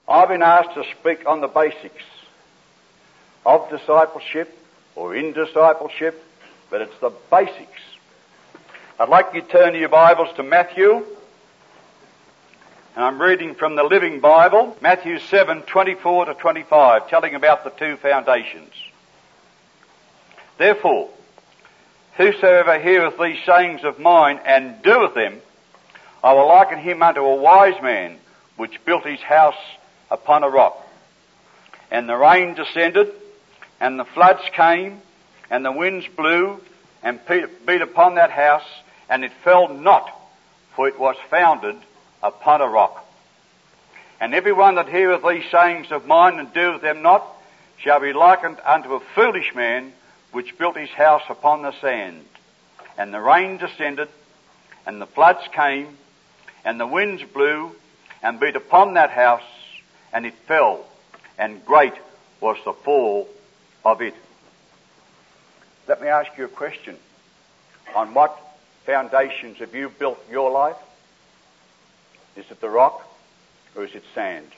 I've been asked to speak on the basics of discipleship or in discipleship, but it's the basics. I'd like you to turn your Bibles to Matthew, and I'm reading from the Living Bible, Matthew 7:24 to 25, telling about the two foundations. Therefore, whosoever heareth these sayings of mine and doeth them, I will liken him unto a wise man which built his house upon a rock. And the rain descended, and the floods came, and the winds blew, and beat upon that house, and it fell not, for it was founded upon a rock. And every one that heareth these sayings of mine and doeth them not, shall be likened unto a foolish man which built his house upon the sand. And the rain descended, and the floods came, and the winds blew, and beat upon that house, and it fell, and great was the fall of it. Let me ask you a question. On what foundations have you built your life? Is it the rock, or is it sand?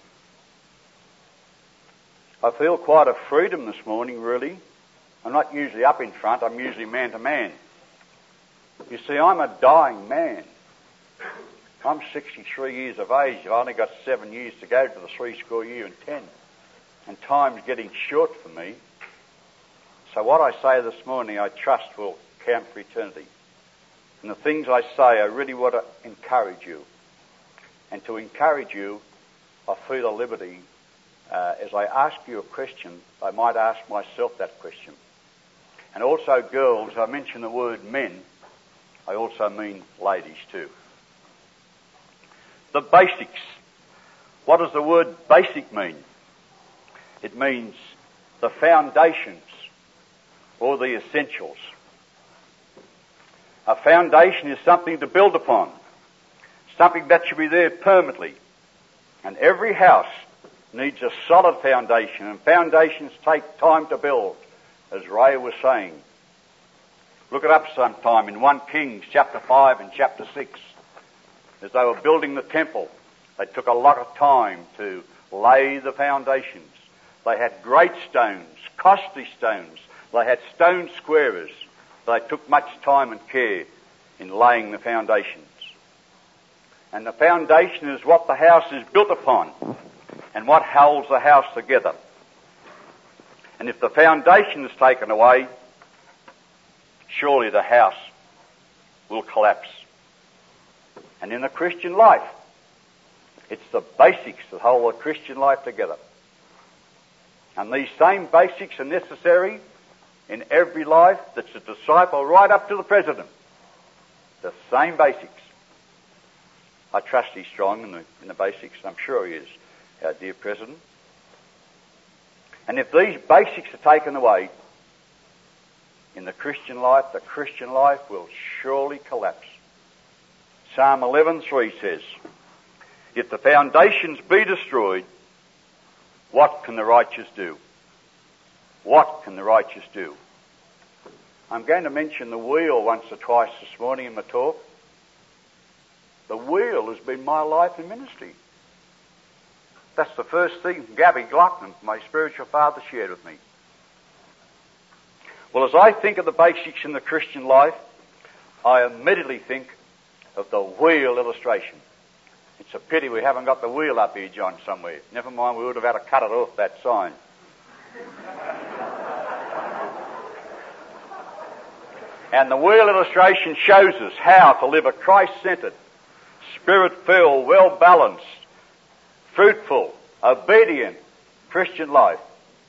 I feel quite a freedom this morning, really. I'm not usually up in front, I'm usually man to man. You see, I'm a dying man. I'm 63 years of age. I've only got 7 years to go to the 70. And time's getting short for me. So what I say this morning, I trust will count for eternity. And the things I say, I really want to encourage you. And to encourage you, I feel a liberty. As I ask you a question, I might ask myself that question. And also, girls, I mention the word men. I also mean ladies too. The basics. What does the word basic mean? It means the foundations or the essentials. A foundation is something to build upon, something that should be there permanently. And every house needs a solid foundation, and foundations take time to build, as Ray was saying. Look it up sometime in 1 Kings chapter 5 and chapter 6. As they were building the temple, they took a lot of time to lay the foundations. They had great stones, costly stones. They had stone squarers. They took much time and care in laying the foundations. And the foundation is what the house is built upon and what holds the house together. And if the foundation is taken away, surely the house will collapse. And in the Christian life, it's the basics that hold the Christian life together. And these same basics are necessary in every life that's a disciple right up to the president. The same basics. I trust he's strong in the basics. I'm sure he is, our dear president. And if these basics are taken away in the Christian life will surely collapse. Psalm 11:3 says, if the foundations be destroyed, what can the righteous do? What can the righteous do? I'm going to mention the wheel once or twice this morning in my talk. The wheel has been my life in ministry. That's the first thing Gabby Glockman, my spiritual father, shared with me. Well, as I think of the basics in the Christian life, I immediately think of the wheel illustration. It's a pity we haven't got the wheel up here, John, somewhere. Never mind, we would have had to cut it off, that sign. And the wheel illustration shows us how to live a Christ-centered, Spirit-filled, well-balanced, fruitful, obedient Christian life.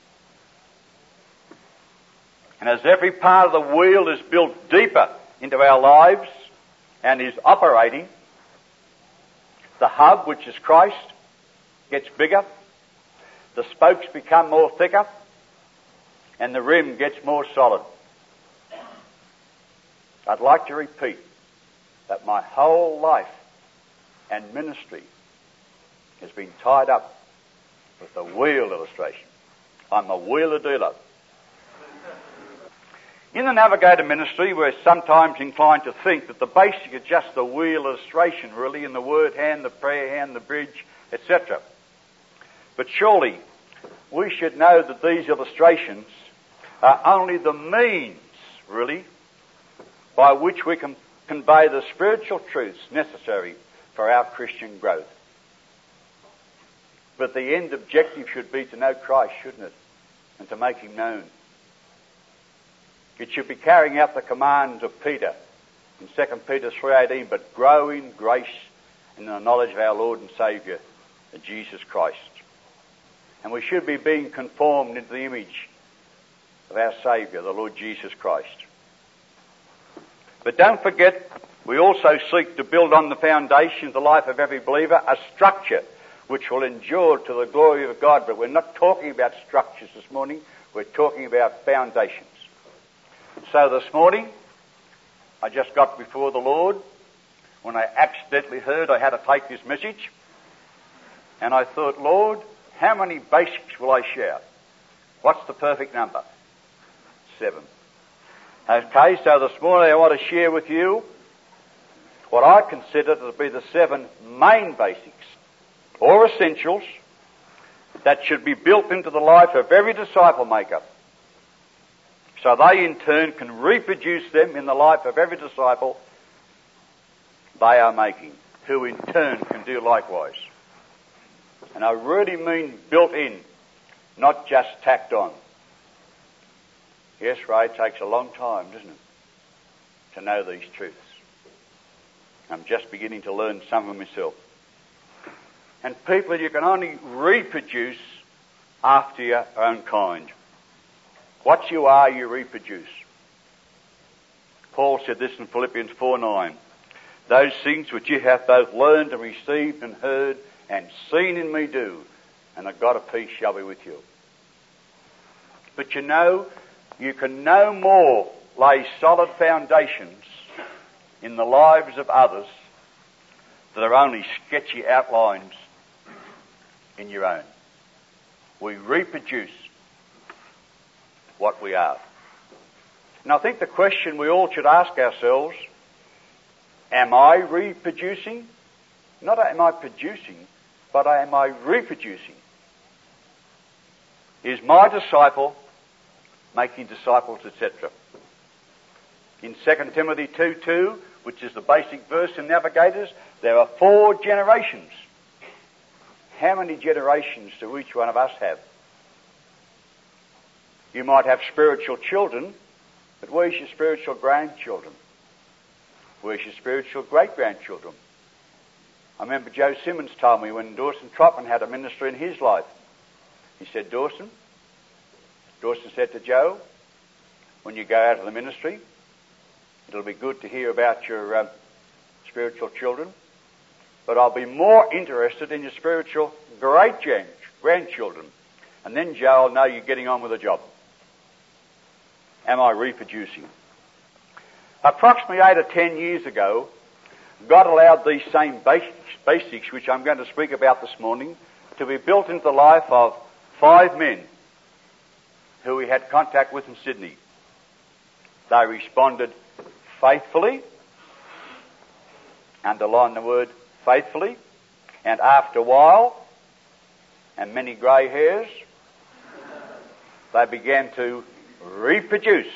And as every part of the wheel is built deeper into our lives and is operating, the hub, which is Christ, gets bigger, the spokes become more thicker, and the rim gets more solid. I'd like to repeat that my whole life and ministry has been tied up with the wheel illustration. I'm a wheeler dealer. In the Navigator ministry, we're sometimes inclined to think that the basic is just the wheel illustration, really, in the word hand, the prayer hand, the bridge, etc. But surely we should know that these illustrations are only the means, really, by which we can convey the spiritual truths necessary for our Christian growth. But the end objective should be to know Christ, shouldn't it? And to make Him known. It should be carrying out the commands of Peter in 2 Peter 3:18, but grow in grace and in the knowledge of our Lord and Saviour, Jesus Christ. And we should be being conformed into the image of our Saviour, the Lord Jesus Christ. But don't forget, we also seek to build on the foundation of the life of every believer a structure which will endure to the glory of God. But we're not talking about structures this morning, we're talking about foundations. So this morning, I just got before the Lord when I accidentally heard I had to take this message, and I thought, Lord, how many basics will I share? What's the perfect number? 7. Okay, so this morning I want to share with you what I consider to be the 7 main basics or essentials that should be built into the life of every disciple maker, so they in turn can reproduce them in the life of every disciple they are making, who in turn can do likewise. And I really mean built in, not just tacked on. Yes, Ray, it takes a long time, doesn't it, to know these truths. I'm just beginning to learn some of myself. And people, you can only reproduce after your own kind. What you are, you reproduce. Paul said this in Philippians 4:9. Those things which you have both learned and received and heard and seen in me do, and the God of peace shall be with you. But you know, you can no more lay solid foundations in the lives of others that are only sketchy outlines in your own. We reproduce what we are. And I think the question we all should ask ourselves, am I reproducing? Not am I producing, but am I reproducing? Is my disciple making disciples, etc.? In 2 Timothy 2:2, which is the basic verse in Navigators, there are 4 generations. How many generations do each one of us have? You might have spiritual children, but where's your spiritual grandchildren? Where's your spiritual great-grandchildren? I remember Joe Simmons told me when Dawson Troppman had a minister in his life. He said, Dawson said to Joe, when you go out of the ministry, it'll be good to hear about your spiritual children, but I'll be more interested in your spiritual great-grandchildren. And then, Joe, I'll know you're getting on with the job. Am I reproducing? Approximately 8 or 10 years ago, God allowed these same basics, which I'm going to speak about this morning, to be built into the life of 5 men who we had contact with in Sydney. They responded faithfully, underline the word faithfully, and after a while, and many grey hairs, they began to reproduce.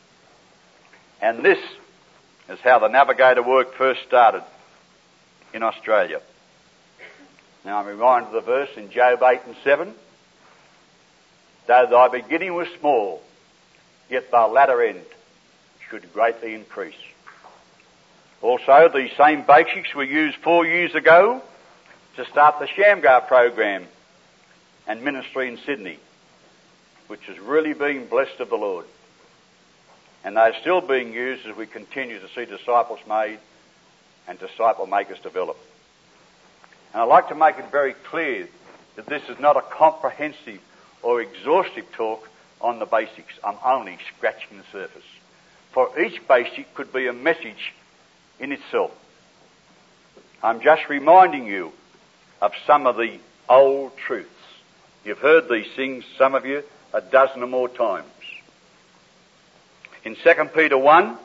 And this is how the Navigator work first started in Australia. Now I'm reminded of the verse in Job 8:7. Though thy beginning was small, yet thy latter end should greatly increase. Also, these same basics were used 4 years ago to start the Shamgar program and ministry in Sydney, which is really being blessed of the Lord. And they're still being used as we continue to see disciples made and disciple makers develop. And I'd like to make it very clear that this is not a comprehensive or exhaustive talk on the basics. I'm only scratching the surface. For each basic could be a message in itself. I'm just reminding you of some of the old truths. You've heard these things, some of you, a dozen or more times. In 2 Peter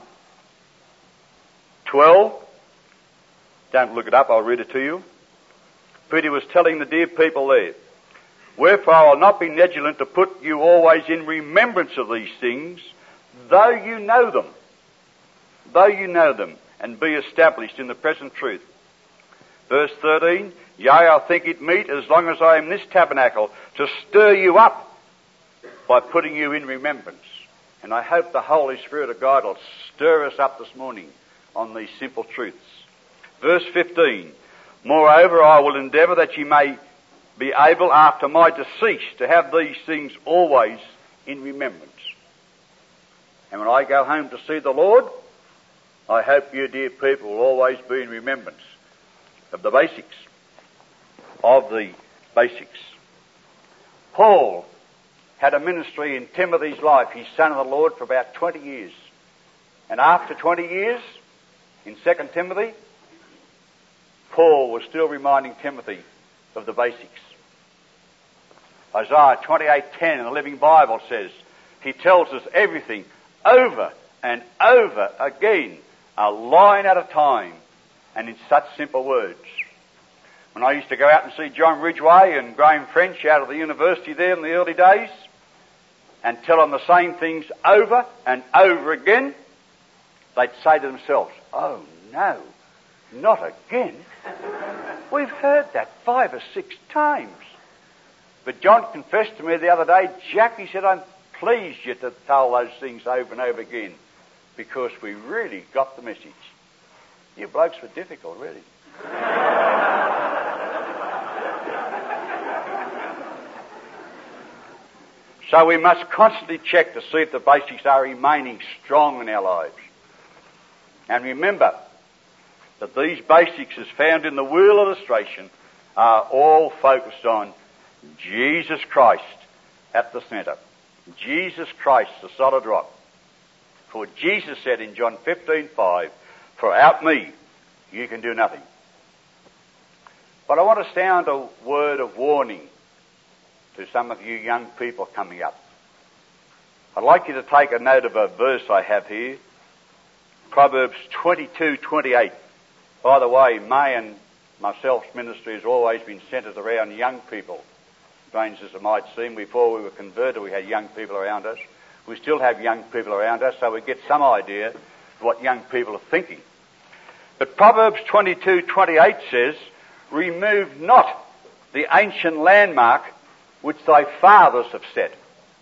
1:12, don't look it up, I'll read it to you. Peter was telling the dear people there, Wherefore I will not be negligent to put you always in remembrance of these things, though you know them. Though you know them, and be established in the present truth. Verse 13, yea, I think it meet, as long as I am in this tabernacle, to stir you up by putting you in remembrance. And I hope the Holy Spirit of God will stir us up this morning on these simple truths. Verse 15, moreover, I will endeavour that ye may be able after my decease to have these things always in remembrance. And when I go home to see the Lord, I hope you, dear people, will always be in remembrance of the basics. Paul had a ministry in Timothy's life, his son of the Lord, for about 20 years. And after 20 years, in 2 Timothy, Paul was still reminding Timothy of the basics. Isaiah 28:10 in the Living Bible says, he tells us everything over and over again, a line at a time, and in such simple words. When I used to go out and see John Ridgway and Graham French out of the university there in the early days, and tell them the same things over and over again, they'd say to themselves, oh no, not again. We've heard that 5 or 6 times. But John confessed to me the other day, Jack, he said, I'm pleased you to tell those things over and over again, because we really got the message. You blokes were difficult, really. So we must constantly check to see if the basics are remaining strong in our lives. And remember that these basics, as found in the wheel illustration, are all focused on Jesus Christ at the centre. Jesus Christ, the solid rock. For Jesus said in John 15:5, for without me you can do nothing. But I want to sound a word of warning to some of you young people coming up. I'd like you to take a note of a verse I have here, Proverbs 22:28. By the way, May and myself's ministry has always been centred around young people. Strange as it might seem, before we were converted we had young people around us. We still have young people around us, so we get some idea of what young people are thinking. But Proverbs 22:28 says, remove not the ancient landmark which thy fathers have set.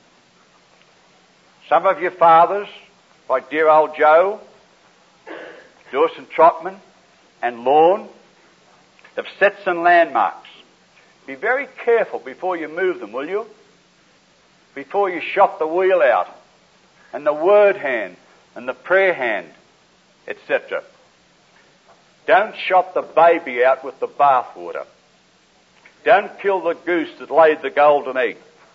Some of your fathers, like dear old Joe, Dawson Trotman, and Lorne, have set some landmarks. Be very careful before you move them, will you? Before you shot the wheel out, and the word hand, and the prayer hand, etc. Don't shot the baby out with the bathwater. Don't kill the goose that laid the golden egg.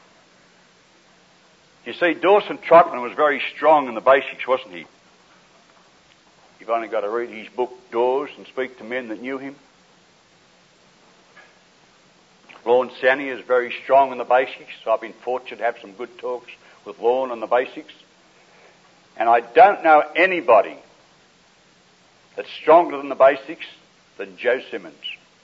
You see, Dawson Trotman was very strong in the basics, wasn't he? You've only got to read his book, Doors, and speak to men that knew him. Lorne Sanny is very strong in the basics. So I've been fortunate to have some good talks with Lorne on the basics. And I don't know anybody that's stronger than the basics than Joe Simmons.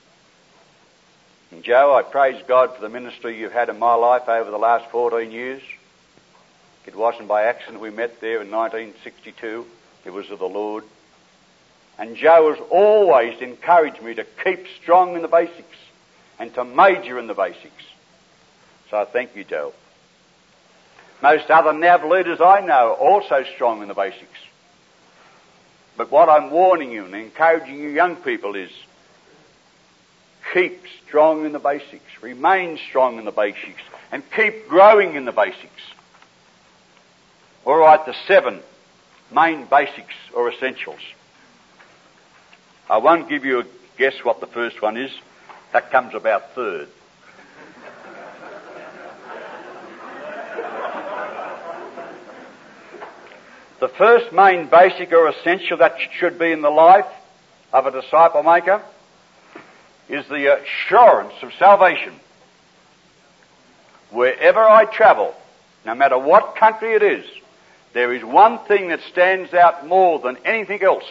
And Joe, I praise God for the ministry you've had in my life over the last 14 years. It wasn't by accident we met there in 1962. It was of the Lord. And Joe has always encouraged me to keep strong in the basics and to major in the basics. So I thank you, Joe. Most other NAV leaders I know are also strong in the basics. But what I'm warning you and encouraging you young people is keep strong in the basics, remain strong in the basics, and keep growing in the basics. All right, the 7 main basics or essentials. I won't give you a guess what the first one is. That comes about third. The first main basic or essential that should be in the life of a disciple maker is the assurance of salvation. Wherever I travel, no matter what country it is, there is one thing that stands out more than anything else,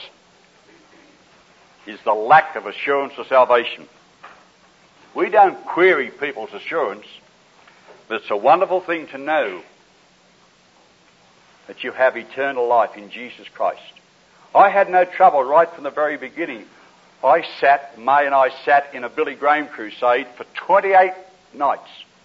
is the lack of assurance of salvation. We don't query people's assurance. But it's a wonderful thing to know that you have eternal life in Jesus Christ. I had no trouble right from the very beginning. May and I sat in a Billy Graham crusade for 28 nights.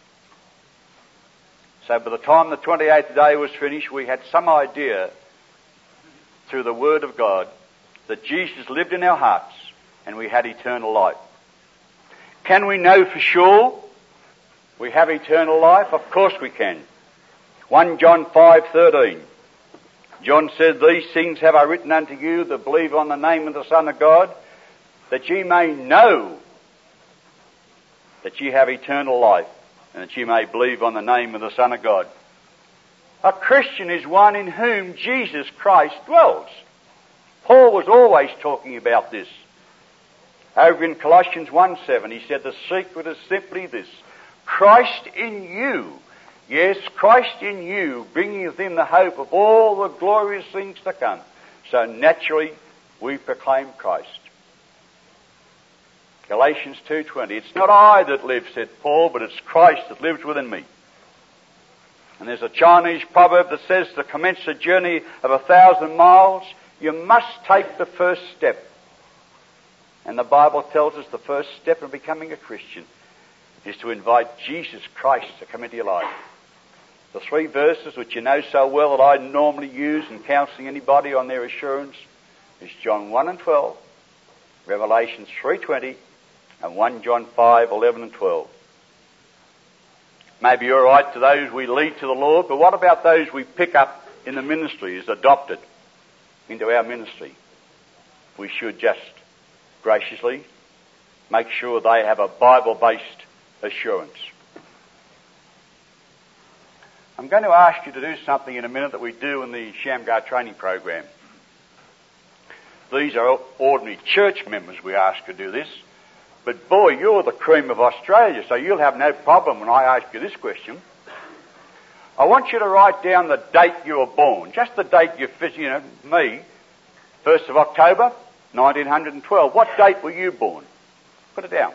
So by the time the 28th day was finished, we had some idea through the Word of God that Jesus lived in our hearts and we had eternal life. Can we know for sure we have eternal life? Of course we can. 1 John 5:13. John said, "These things have I written unto you that believe on the name of the Son of God, that ye may know that ye have eternal life, and that ye may believe on the name of the Son of God." A Christian is one in whom Jesus Christ dwells. Paul was always talking about this. Over in Colossians 1:7, he said, "The secret is simply this, Christ in you." Yes, Christ in you, bringing with him the hope of all the glorious things to come. So naturally, we proclaim Christ. Galatians 2:20, "It's not I that live," said Paul, "but it's Christ that lives within me." And there's a Chinese proverb that says, to commence a journey of 1,000 miles, you must take the first step. And the Bible tells us the first step in becoming a Christian is to invite Jesus Christ to come into your life. The three verses which you know so well that I normally use in counselling anybody on their assurance is John 1:12, Revelations 3:20, and 1 John 5:11 and 12. Maybe you're right to those we lead to the Lord, but what about those we pick up in the ministry as adopted into our ministry? We should just graciously make sure they have a Bible-based assurance. I'm going to ask you to do something in a minute that we do in the Shamgar training program. These are ordinary church members we ask to do this. But boy, you're the cream of Australia, so you'll have no problem when I ask you this question. I want you to write down the date you were born. Just the date me, 1st of October, 1912. What date were you born? Put it down.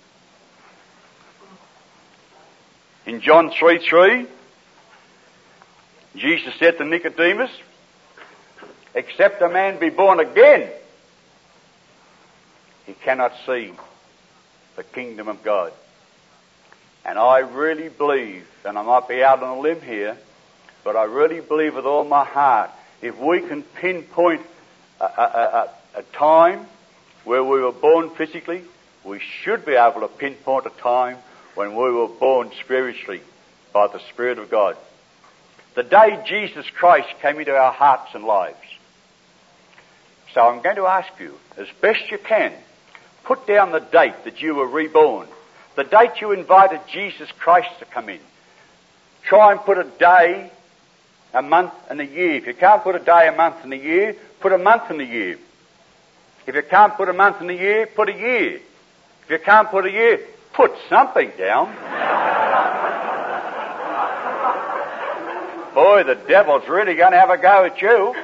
In John 3:3, Jesus said to Nicodemus, "Except a man be born again, he cannot see the kingdom of God." And I really believe, and I might be out on a limb here, but I really believe with all my heart, if we can pinpoint a time where we were born physically, we should be able to pinpoint a time when we were born spiritually by the Spirit of God. The day Jesus Christ came into our hearts and lives. So I'm going to ask you, as best you can, put down the date that you were reborn, the date you invited Jesus Christ to come in. Try and put a day, a month, and a year. If you can't put a day, a month, and a year, put a month and a year. If you can't put a month and a year, put a year. If you can't put a year, put something down. Boy, the devil's really going to have a go at you.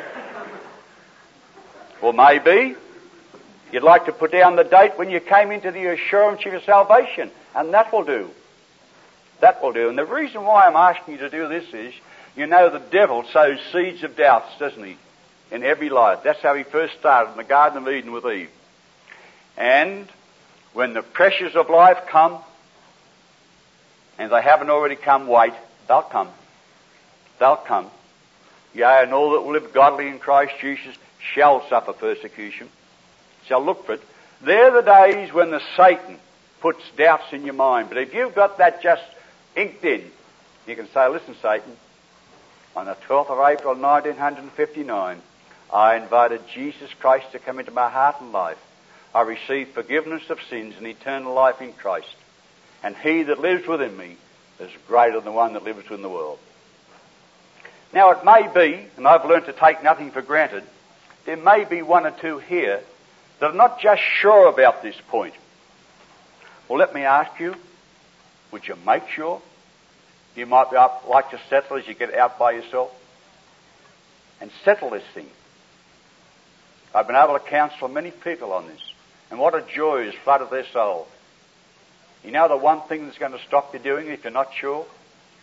Or maybe you'd like to put down the date when you came into the assurance of your salvation, and that will do. That will do. And the reason why I'm asking you to do this is, you know the devil sows seeds of doubts, doesn't he? In every life. That's how he first started in the Garden of Eden with Eve. And when the pressures of life come, and they haven't already come, wait, they'll come. They'll come. Yea, and all that will live godly in Christ Jesus shall suffer persecution, shall look for it. They're the days when the Satan puts doubts in your mind. But if you've got that just inked in, you can say, "Listen, Satan, on the 12th of April 1959, I invited Jesus Christ to come into my heart and life. I received forgiveness of sins and eternal life in Christ. And he that lives within me is greater than the one that lives within the world." Now it may be, and I've learned to take nothing for granted, there may be one or two here that are not just sure about this point. Well, let me ask you, would you make sure? You might like to settle as you get out by yourself. And settle this thing. I've been able to counsel many people on this. And what a joy has flooded their soul. You know the one thing that's going to stop you doing it if you're not sure?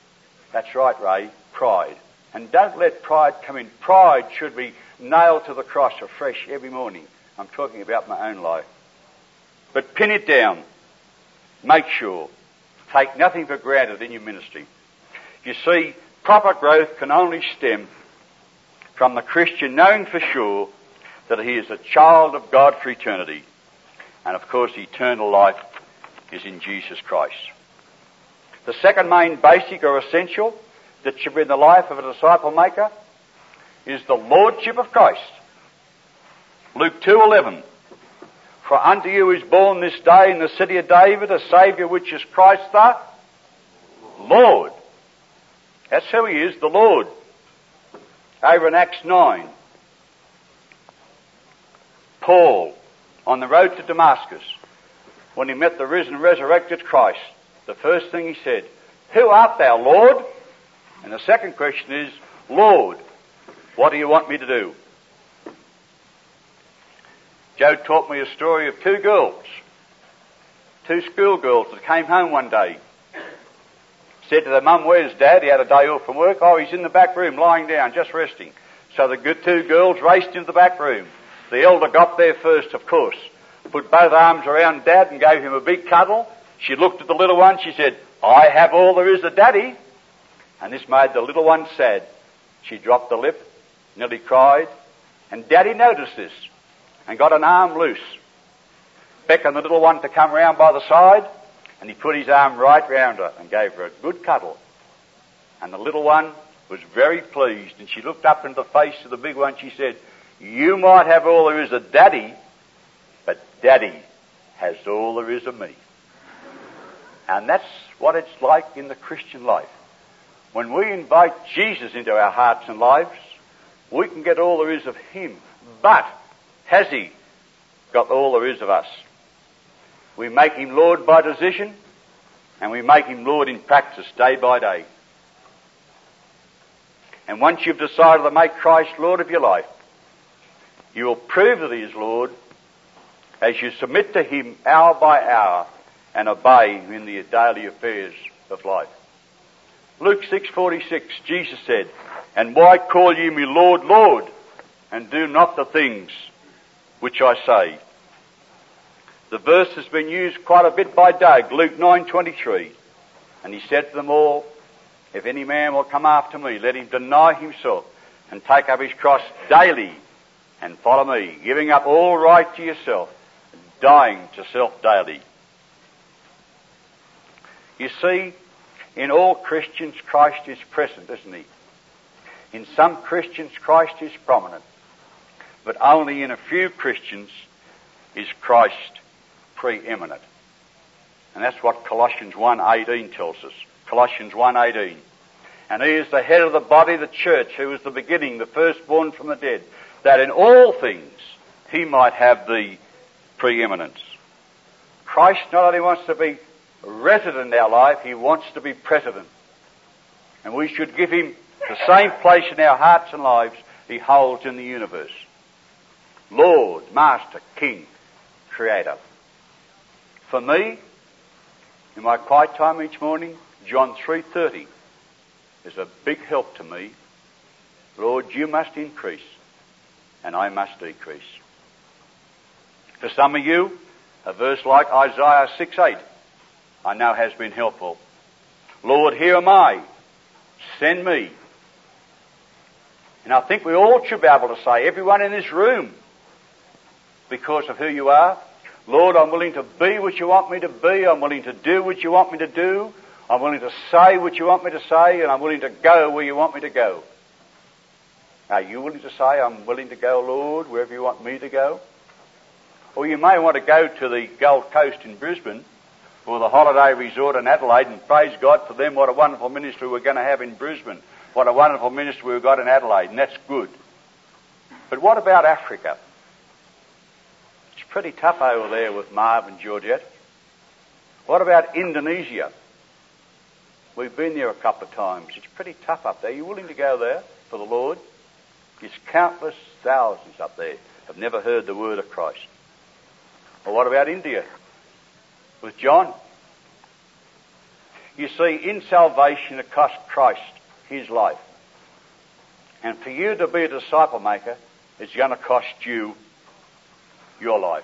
That's right, Ray, pride. And don't let pride come in. Pride should be nailed to the cross afresh every morning. I'm talking about my own life. But pin it down. Make sure. Take nothing for granted in your ministry. You see, proper growth can only stem from the Christian knowing for sure that he is a child of God for eternity. And of course, eternal life is in Jesus Christ. The second main basic or essential that should be in the life of a disciple maker is the Lordship of Christ. Luke 2:11. For unto you is born this day in the city of David a Saviour, which is Christ the Lord. That's who he is, the Lord. Over in Acts 9, Paul, on the road to Damascus, when he met the risen, resurrected Christ, the first thing he said, Who art thou, Lord? And the second question is, Lord, what do you want me to do? Joe taught me a story of two girls, two schoolgirls that came home one day. Said to their mum, Where's Dad? He had a day off from work. Oh, he's in the back room, lying down, just resting. So the two girls raced into the back room. The elder got there first, of course, put both arms around Dad and gave him a big cuddle. She looked at the little one. She said, I have all there is of Daddy. And this made the little one sad. She dropped the lip, nearly cried, and Daddy noticed this and got an arm loose, beckoned the little one to come round by the side, and he put his arm right round her and gave her a good cuddle. And the little one was very pleased, and she looked up into the face of the big one. She said, You might have all there is of Daddy, but Daddy has all there is of me. And that's what it's like in the Christian life. When we invite Jesus into our hearts and lives, we can get all there is of him. But has he got all there is of us? We make him Lord by decision, and we make him Lord in practice day by day. And once you've decided to make Christ Lord of your life, you will prove that he is Lord as you submit to him hour by hour and obey him in the daily affairs of life. Luke 6:46, Jesus said, And why call ye me Lord, Lord, and do not the things which I say? The verse has been used quite a bit by Doug, Luke 9:23. And he said to them all, If any man will come after me, let him deny himself and take up his cross daily and follow me, giving up all right to yourself, dying to self daily. You see, in all Christians, Christ is present, isn't he? In some Christians, Christ is prominent. But only in a few Christians is Christ preeminent. And that's what Colossians 1:18 tells us. Colossians 1:18. And he is the head of the body, the church, who is the beginning, the firstborn from the dead, that in all things he might have the preeminence. Christ not only wants to be resident in our life, he wants to be president. And we should give him the same place in our hearts and lives he holds in the universe. Lord, Master, King, Creator. For me, in my quiet time each morning, John 3:30 is a big help to me. Lord, you must increase, and I must decrease. For some of you, a verse like Isaiah 6:8, I know has been helpful. Lord, here am I. Send me. And I think we all should be able to say, everyone in this room, because of who you are, Lord, I'm willing to be what you want me to be. I'm willing to do what you want me to do. I'm willing to say what you want me to say, and I'm willing to go where you want me to go. Are you willing to say, I'm willing to go, Lord, wherever you want me to go? Or you may want to go to the Gold Coast in Brisbane, or the holiday resort in Adelaide, and praise God for them. What a wonderful ministry we're going to have in Brisbane. What a wonderful ministry we've got in Adelaide, and that's good. But what about Africa? It's pretty tough over there with Marv and Georgette. What about Indonesia? We've been there a couple of times. It's pretty tough up there. Are you willing to go there for the Lord? There's countless thousands up there have never heard the word of Christ. Or what about India? With John. You see, in salvation it cost Christ his life. And for you to be a disciple maker, it's going to cost you your life.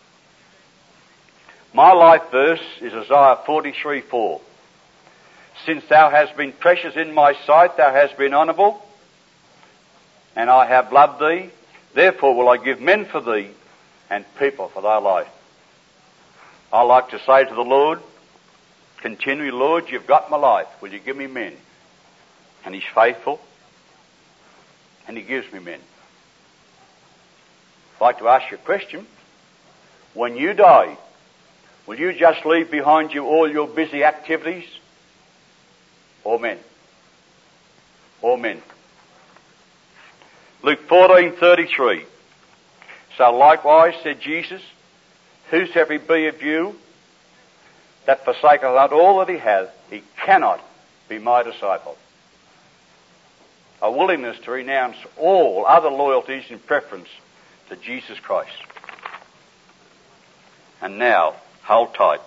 My life verse is Isaiah 43:4. Since thou hast been precious in my sight, thou hast been honourable, and I have loved thee, therefore will I give men for thee and people for thy life. I like to say to the Lord, continually, Lord, you've got my life. Will you give me men? And he's faithful, and he gives me men. I'd like to ask you a question. When you die, will you just leave behind you all your busy activities? Or men? Or men? Luke 14:33. So likewise, said Jesus, whosoever he be of you that forsaketh not all that he hath, he cannot be my disciple. A willingness to renounce all other loyalties in preference to Jesus Christ. And now, hold tight.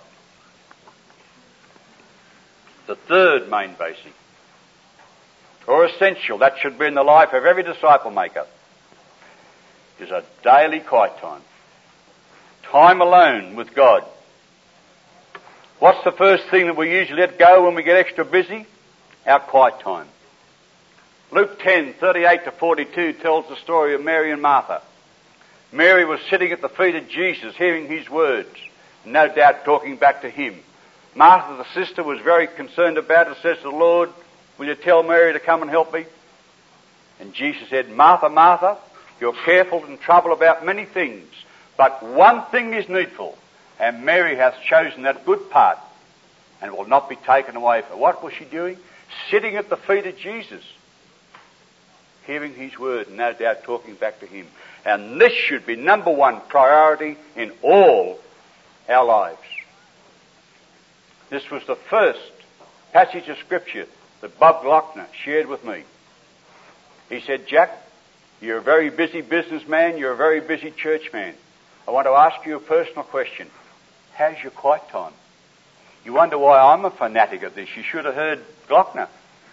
The third main basic, or essential, that should be in the life of every disciple maker, is a daily quiet time. Time alone with God. What's the first thing that we usually let go when we get extra busy? Our quiet time. Luke 10:38-42 tells the story of Mary and Martha. Mary was sitting at the feet of Jesus, hearing his words, no doubt talking back to him. Martha, the sister, was very concerned about it, says to the Lord, will you tell Mary to come and help me? And Jesus said, Martha, Martha, you're careful and troubled about many things, but one thing is needful, and Mary hath chosen that good part, and will not be taken away from her. What was she doing? Sitting at the feet of Jesus, hearing his word, and no doubt talking back to him. And this should be number one priority in all our lives. This was the first passage of Scripture that Bob Glockner shared with me. He said, Jack, you're a very busy businessman, you're a very busy churchman. I want to ask you a personal question. How's your quiet time? You wonder why I'm a fanatic of this. You should have heard Glockner.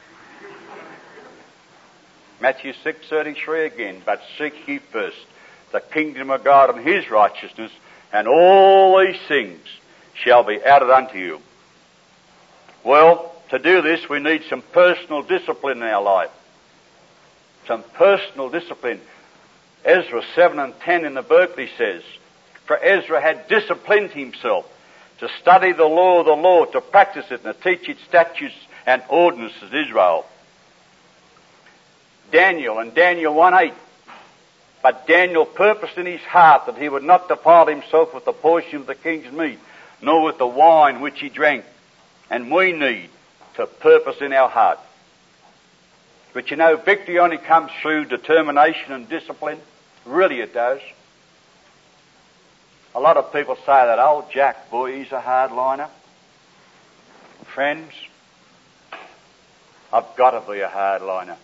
Matthew 6:33 again, but seek ye first the kingdom of God and his righteousness, and all these things shall be added unto you. Well, to do this, we need some personal discipline in our life. Some personal discipline. Ezra 7:10 in the Berkeley says, for Ezra had disciplined himself to study the law of the Lord, to practice it, and to teach its statutes and ordinances of Israel. Daniel in Daniel 1:8, but Daniel purposed in his heart that he would not defile himself with the portion of the king's meat, nor with the wine which he drank. And we need to purpose in our heart. But you know, victory only comes through determination and discipline. Really it does. A lot of people say that, old Jack, boy, he's a hardliner. Friends, I've got to be a hardliner.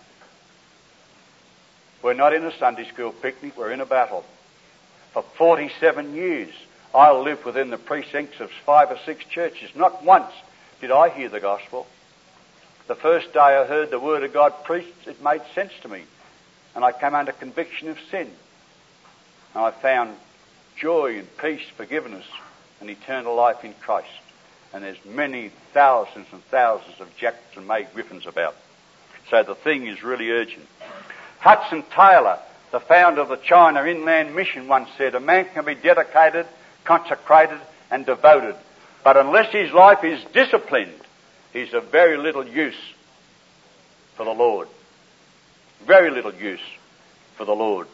We're not in a Sunday school picnic, we're in a battle. For 47 years, I lived within the precincts of 5 or 6 churches. Not once did I hear the gospel. The first day I heard the word of God preached, it made sense to me. And I came under conviction of sin. And I found joy and peace, forgiveness, and eternal life in Christ. And there's many thousands and thousands of Jacks and May Griffins about. So the thing is really urgent. Hudson Taylor, the founder of the China Inland Mission, once said, a man can be dedicated, consecrated, and devoted, but unless his life is disciplined, he's of very little use for the Lord. Very little use for the Lord.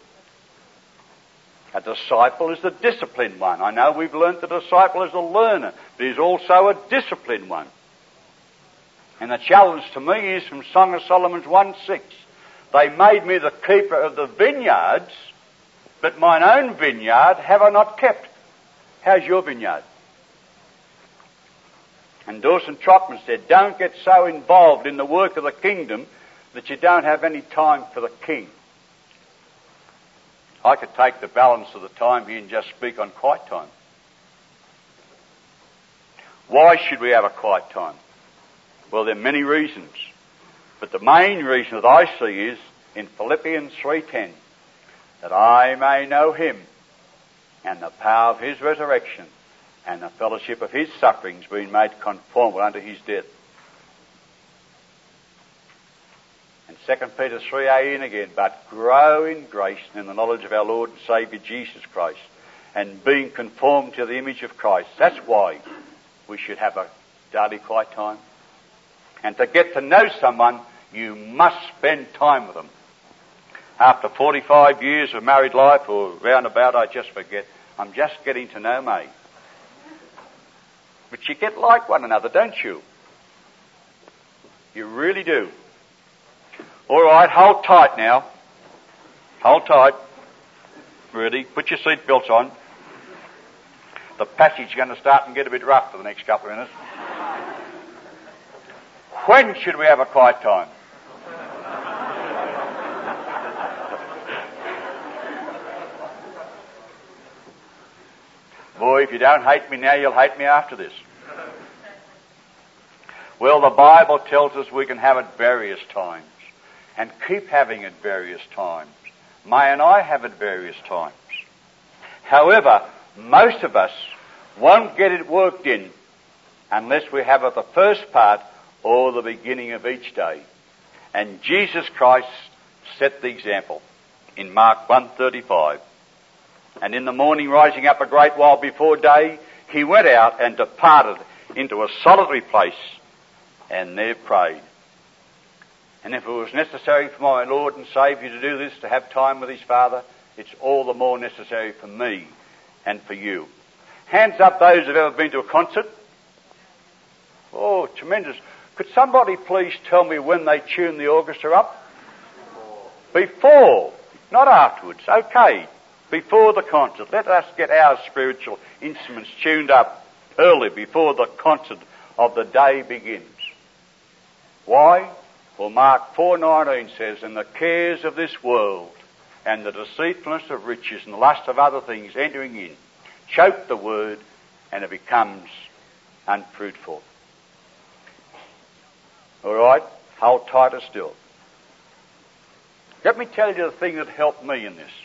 A disciple is the disciplined one. I know we've learnt the disciple is a learner, but he's also a disciplined one. And the challenge to me is from Song of Solomon 1:6. They made me the keeper of the vineyards, but mine own vineyard have I not kept. How's your vineyard? And Dawson Trotman said, don't get so involved in the work of the kingdom that you don't have any time for the king. I could take the balance of the time here and just speak on quiet time. Why should we have a quiet time? Well, there are many reasons. But the main reason that I see is in Philippians 3:10, that I may know him and the power of his resurrection and the fellowship of his sufferings, being made conformable unto his death. And 2 Peter 3:18 again, but grow in grace and in the knowledge of our Lord and Saviour Jesus Christ, and being conformed to the image of Christ. That's why we should have a daily quiet time. And to get to know someone, you must spend time with them. After 45 years of married life, or roundabout, I just forget, I'm just getting to know me. But you get like one another, don't you? You really do. All right, hold tight now. Hold tight. Ready? Put your seat belts on. The passage is going to start and get a bit rough for the next couple of minutes. When should we have a quiet time? Boy, if you don't hate me now, you'll hate me after this. Well, the Bible tells us we can have it various times, and keep having it various times. May and I have it various times. However, most of us won't get it worked in unless we have it the first part or the beginning of each day. And Jesus Christ set the example in Mark 1:35. And in the morning, rising up a great while before day, he went out and departed into a solitary place, and there prayed. And if it was necessary for my Lord and Saviour to do this, to have time with his Father, it's all the more necessary for me and for you. Hands up those who've ever been to a concert. Oh, tremendous. Could somebody please tell me when they tune the orchestra up? Before, not afterwards. Okay. Before the concert. Let us get our spiritual instruments tuned up early before the concert of the day begins. Why? Well, Mark 4:19 says, and the cares of this world and the deceitfulness of riches and the lust of other things entering in choke the word, and it becomes unfruitful. All right? Hold tighter still. Let me tell you the thing that helped me in this.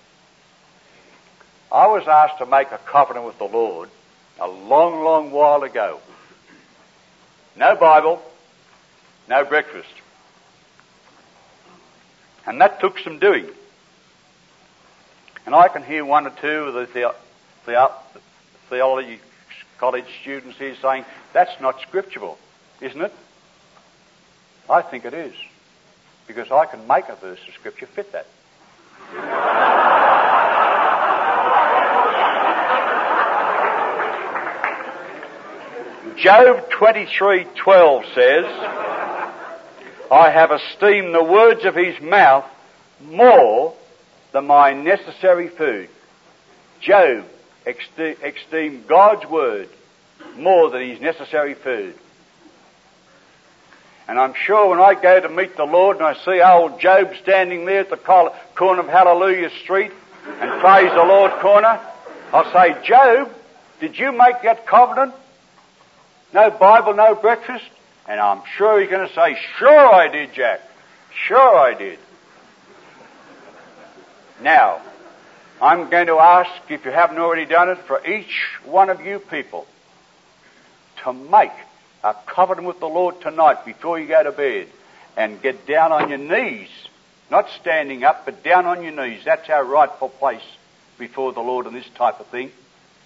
I was asked to make a covenant with the Lord a long, long while ago. No Bible, no breakfast. And that took some doing. And I can hear one or two of the theology college students here saying, that's not scriptural, isn't it? I think it is. Because I can make a verse of scripture fit that. Job 23:12 says, I have esteemed the words of his mouth more than my necessary food. Job esteemed God's word more than his necessary food. And I'm sure when I go to meet the Lord and I see old Job standing there at the corner of Hallelujah Street and Praise the Lord corner, I'll say, Job, did you make that covenant? No Bible, no breakfast? And I'm sure he's going to say, sure I did, Jack. Sure I did. Now, I'm going to ask, if you haven't already done it, for each one of you people to make a covenant with the Lord tonight before you go to bed and get down on your knees, not standing up, but down on your knees. That's our rightful place before the Lord in this type of thing.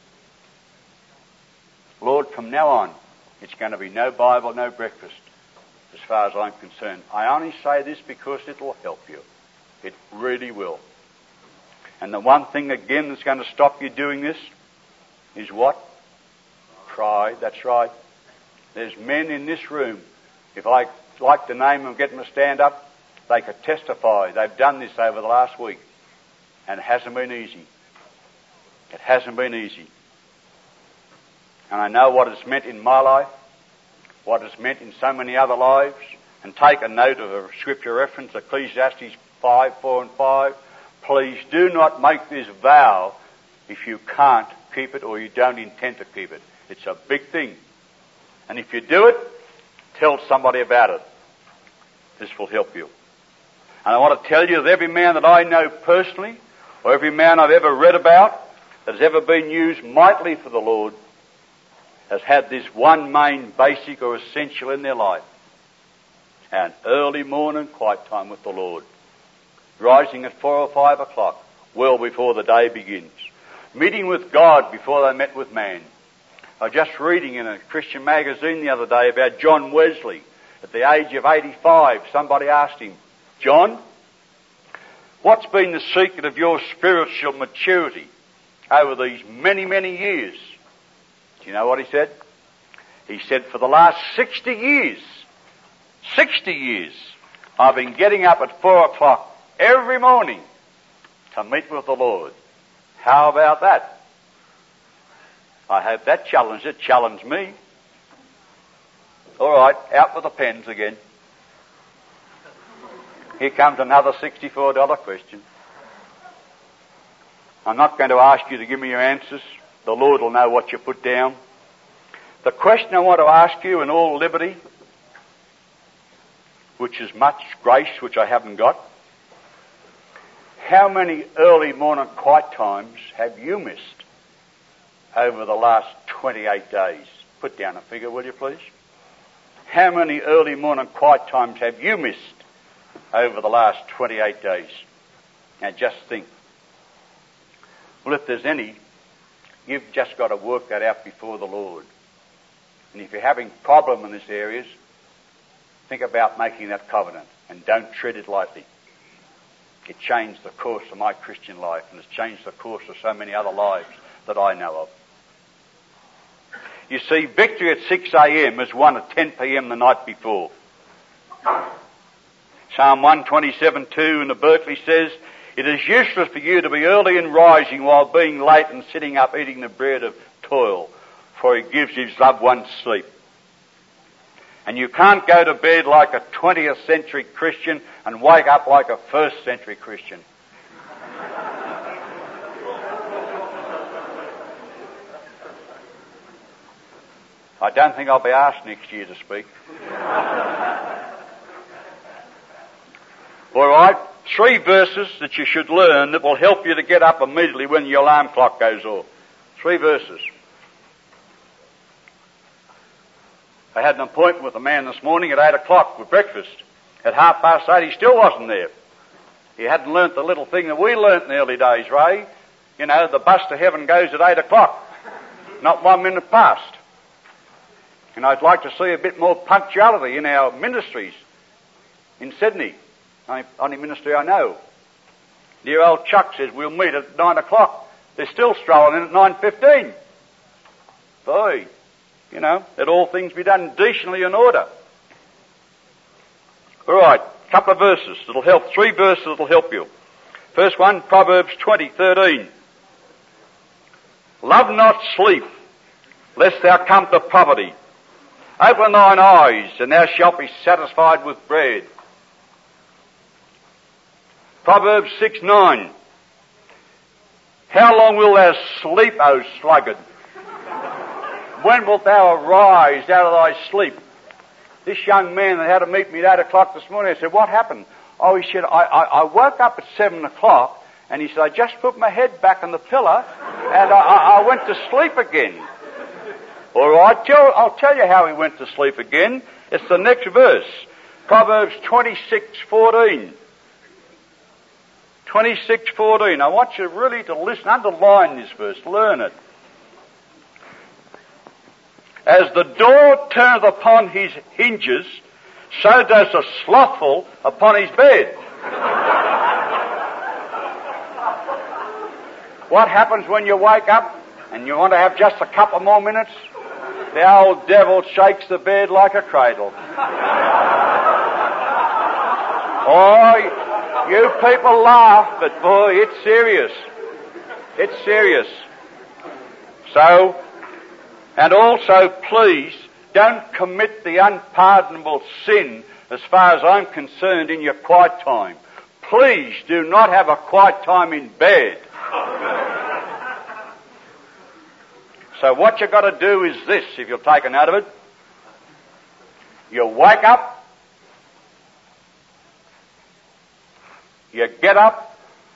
Lord, from now on, it's going to be no Bible, no breakfast, as far as I'm concerned. I only say this because it will help you. It really will. And the one thing, again, that's going to stop you doing this is what? Pride. That's right. There's men in this room, if I like to name them, get them to stand up, they could testify. They've done this over the last week. And it hasn't been easy. It hasn't been easy. And I know what it's meant in my life, what it's meant in so many other lives. And take a note of a scripture reference, Ecclesiastes 5:4 and 5. Please do not make this vow if you can't keep it or you don't intend to keep it. It's a big thing. And if you do it, tell somebody about it. This will help you. And I want to tell you that every man that I know personally, or every man I've ever read about, that has ever been used mightily for the Lord, has had this one main basic or essential in their life. An early morning quiet time with the Lord. Rising at 4 or 5 o'clock, well before the day begins. Meeting with God before they met with man. I was just reading in a Christian magazine the other day about John Wesley. At the age of 85, somebody asked him, John, what's been the secret of your spiritual maturity over these many, many years? Do you know what he said? He said, for the last 60 years, I've been getting up at 4 o'clock every morning to meet with the Lord. How about that? I hope that challenged me. All right, out with the pens again. Here comes another $64 question. I'm not going to ask you to give me your answers. The Lord will know what you put down. The question I want to ask you in all liberty, which is much grace which I haven't got, how many early morning quiet times have you missed over the last 28 days? Put down a figure, will you please? How many early morning quiet times have you missed over the last 28 days? Now just think. Well, if there's any, you've just got to work that out before the Lord. And if you're having problem in this areas, think about making that covenant and don't treat it lightly. It changed the course of my Christian life, and it's changed the course of so many other lives that I know of. You see, victory at 6 a.m. is won at 10 p.m. the night before. Psalm 127:2 in the Berkeley says, it is useless for you to be early in rising while being late and sitting up eating the bread of toil, for he gives his loved ones sleep. And you can't go to bed like a 20th century Christian and wake up like a 1st century Christian. I don't think I'll be asked next year to speak. All right, 3 verses that you should learn that will help you to get up immediately when your alarm clock goes off. 3 verses. I had an appointment with a man this morning at 8 o'clock for breakfast. At 8:30 he still wasn't there. He hadn't learnt the little thing that we learnt in the early days, Ray. You know, the bus to heaven goes at 8 o'clock, not 1 minute past. And I'd like to see a bit more punctuality in our ministries in Sydney. Only ministry I know. Dear old Chuck says we'll meet at 9 o'clock. They're still strolling in at 9:15. Boy, you know, let all things be done decently in order. All right, a couple of verses that'll help. 3 verses that'll help you. First one, Proverbs 20:13. Love not sleep, lest thou come to poverty. Open thine eyes, and thou shalt be satisfied with bread. Proverbs 6:9. How long wilt thou sleep, O sluggard? When wilt thou arise out of thy sleep? This young man that had to meet me at 8 o'clock this morning, I said, what happened? Oh, he said, I woke up at 7 o'clock, and he said, I just put my head back on the pillow, and I went to sleep again. All right, I'll tell you how he went to sleep again. It's the next verse. Proverbs 26:14. 26:14. I want you really to listen, underline this verse, learn it. As the door turneth upon his hinges, so does the slothful upon his bed. What happens when you wake up and you want to have just a couple more minutes? The old devil shakes the bed like a cradle. Oh, you people laugh, but boy, it's serious. It's serious. So, and also, please, don't commit the unpardonable sin as far as I'm concerned in your quiet time. Please do not have a quiet time in bed. So what you've got to do is this, if you'll take a note of it. You wake up, you get up,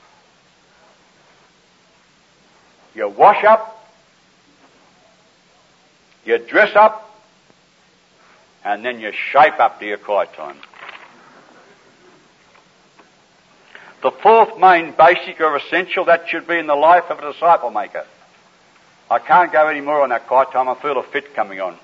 you wash up, you dress up, and then you shape up to your quiet time. The fourth main basic or essential that should be in the life of a disciple maker. I can't go any more on that quiet time. I feel a fit coming on.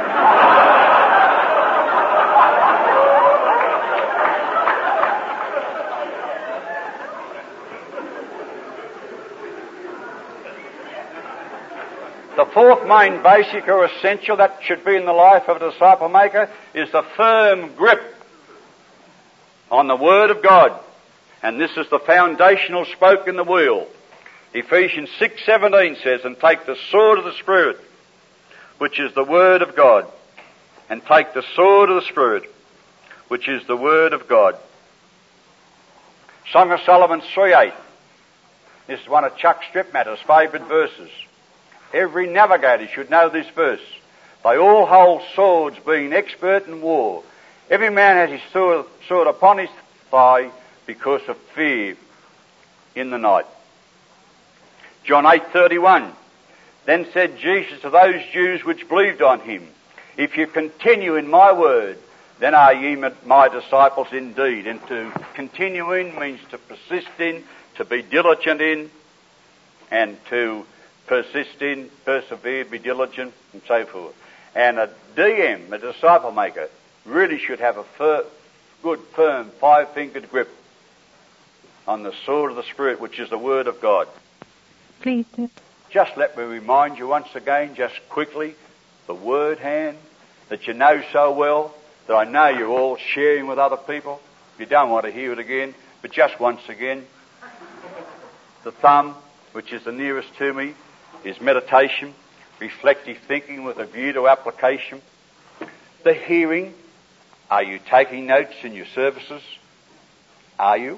The fourth main basic or essential that should be in the life of a disciple maker is the firm grip on the Word of God. And this is the foundational spoke in the wheel. Ephesians 6:17 says, and take the sword of the Spirit, which is the Word of God. And take the sword of the Spirit, which is the Word of God. Song of Solomon 3:8. This is one of Chuck Stripmatter's favourite verses. Every navigator should know this verse. They all hold swords, being expert in war. Every man has his sword upon his thigh because of fear in the night. John 8:31. Then said Jesus to those Jews which believed on him, if you continue in my word, then are ye my disciples indeed. And to continue in means to persist in, to be diligent in, and to persist in, persevere, be diligent, and so forth. And a DM, a disciple maker, really should have a good, firm, five-fingered grip on the sword of the Spirit, which is the Word of God. Please do. Just let me remind you once again, just quickly, the word hand that you know so well, that I know you're all sharing with other people. You don't want to hear it again, but just once again. The thumb, which is the nearest to me, is meditation, reflective thinking with a view to application. The hearing, are you taking notes in your services? Are you?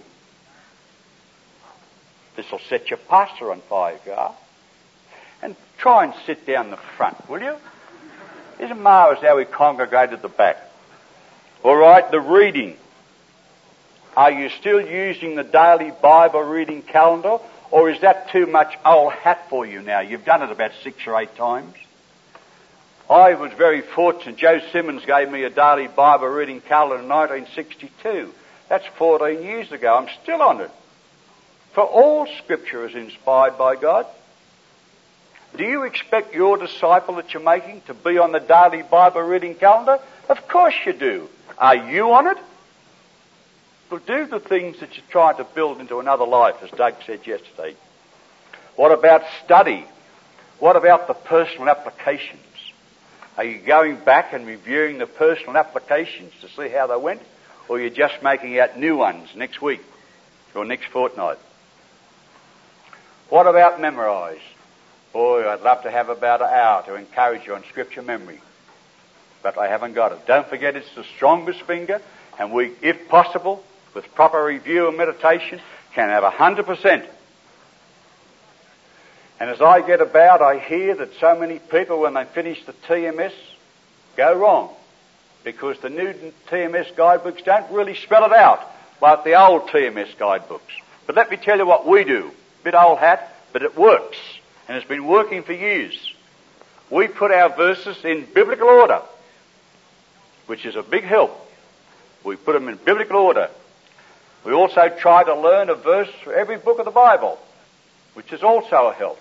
This will set your pastor on fire if you are. And try and sit down the front, will you? Isn't marvellous how we congregate at the back? All right, the reading. Are you still using the daily Bible reading calendar, or is that too much old hat for you now? You've done it about 6 or 8 times. I was very fortunate. Joe Simmons gave me a daily Bible reading calendar in 1962. That's 14 years ago. I'm still on it. For all Scripture is inspired by God. Do you expect your disciple that you're making to be on the daily Bible reading calendar? Of course you do. Are you on it? Well, do the things that you're trying to build into another life, as Doug said yesterday. What about study? What about the personal applications? Are you going back and reviewing the personal applications to see how they went? Or are you just making out new ones next week or next fortnight? What about memorise? Boy, I'd love to have about an hour to encourage you on Scripture memory. But I haven't got it. Don't forget it's the strongest finger, and we, if possible, with proper review and meditation, can have 100%. And as I get about, I hear that so many people, when they finish the TMS, go wrong. Because the new TMS guidebooks don't really spell it out like the old TMS guidebooks. But let me tell you what we do. Bit old hat, but it works. And it's been working for years. We put our verses in biblical order, which is a big help. We put them in biblical order. We also try to learn a verse for every book of the Bible, which is also a help.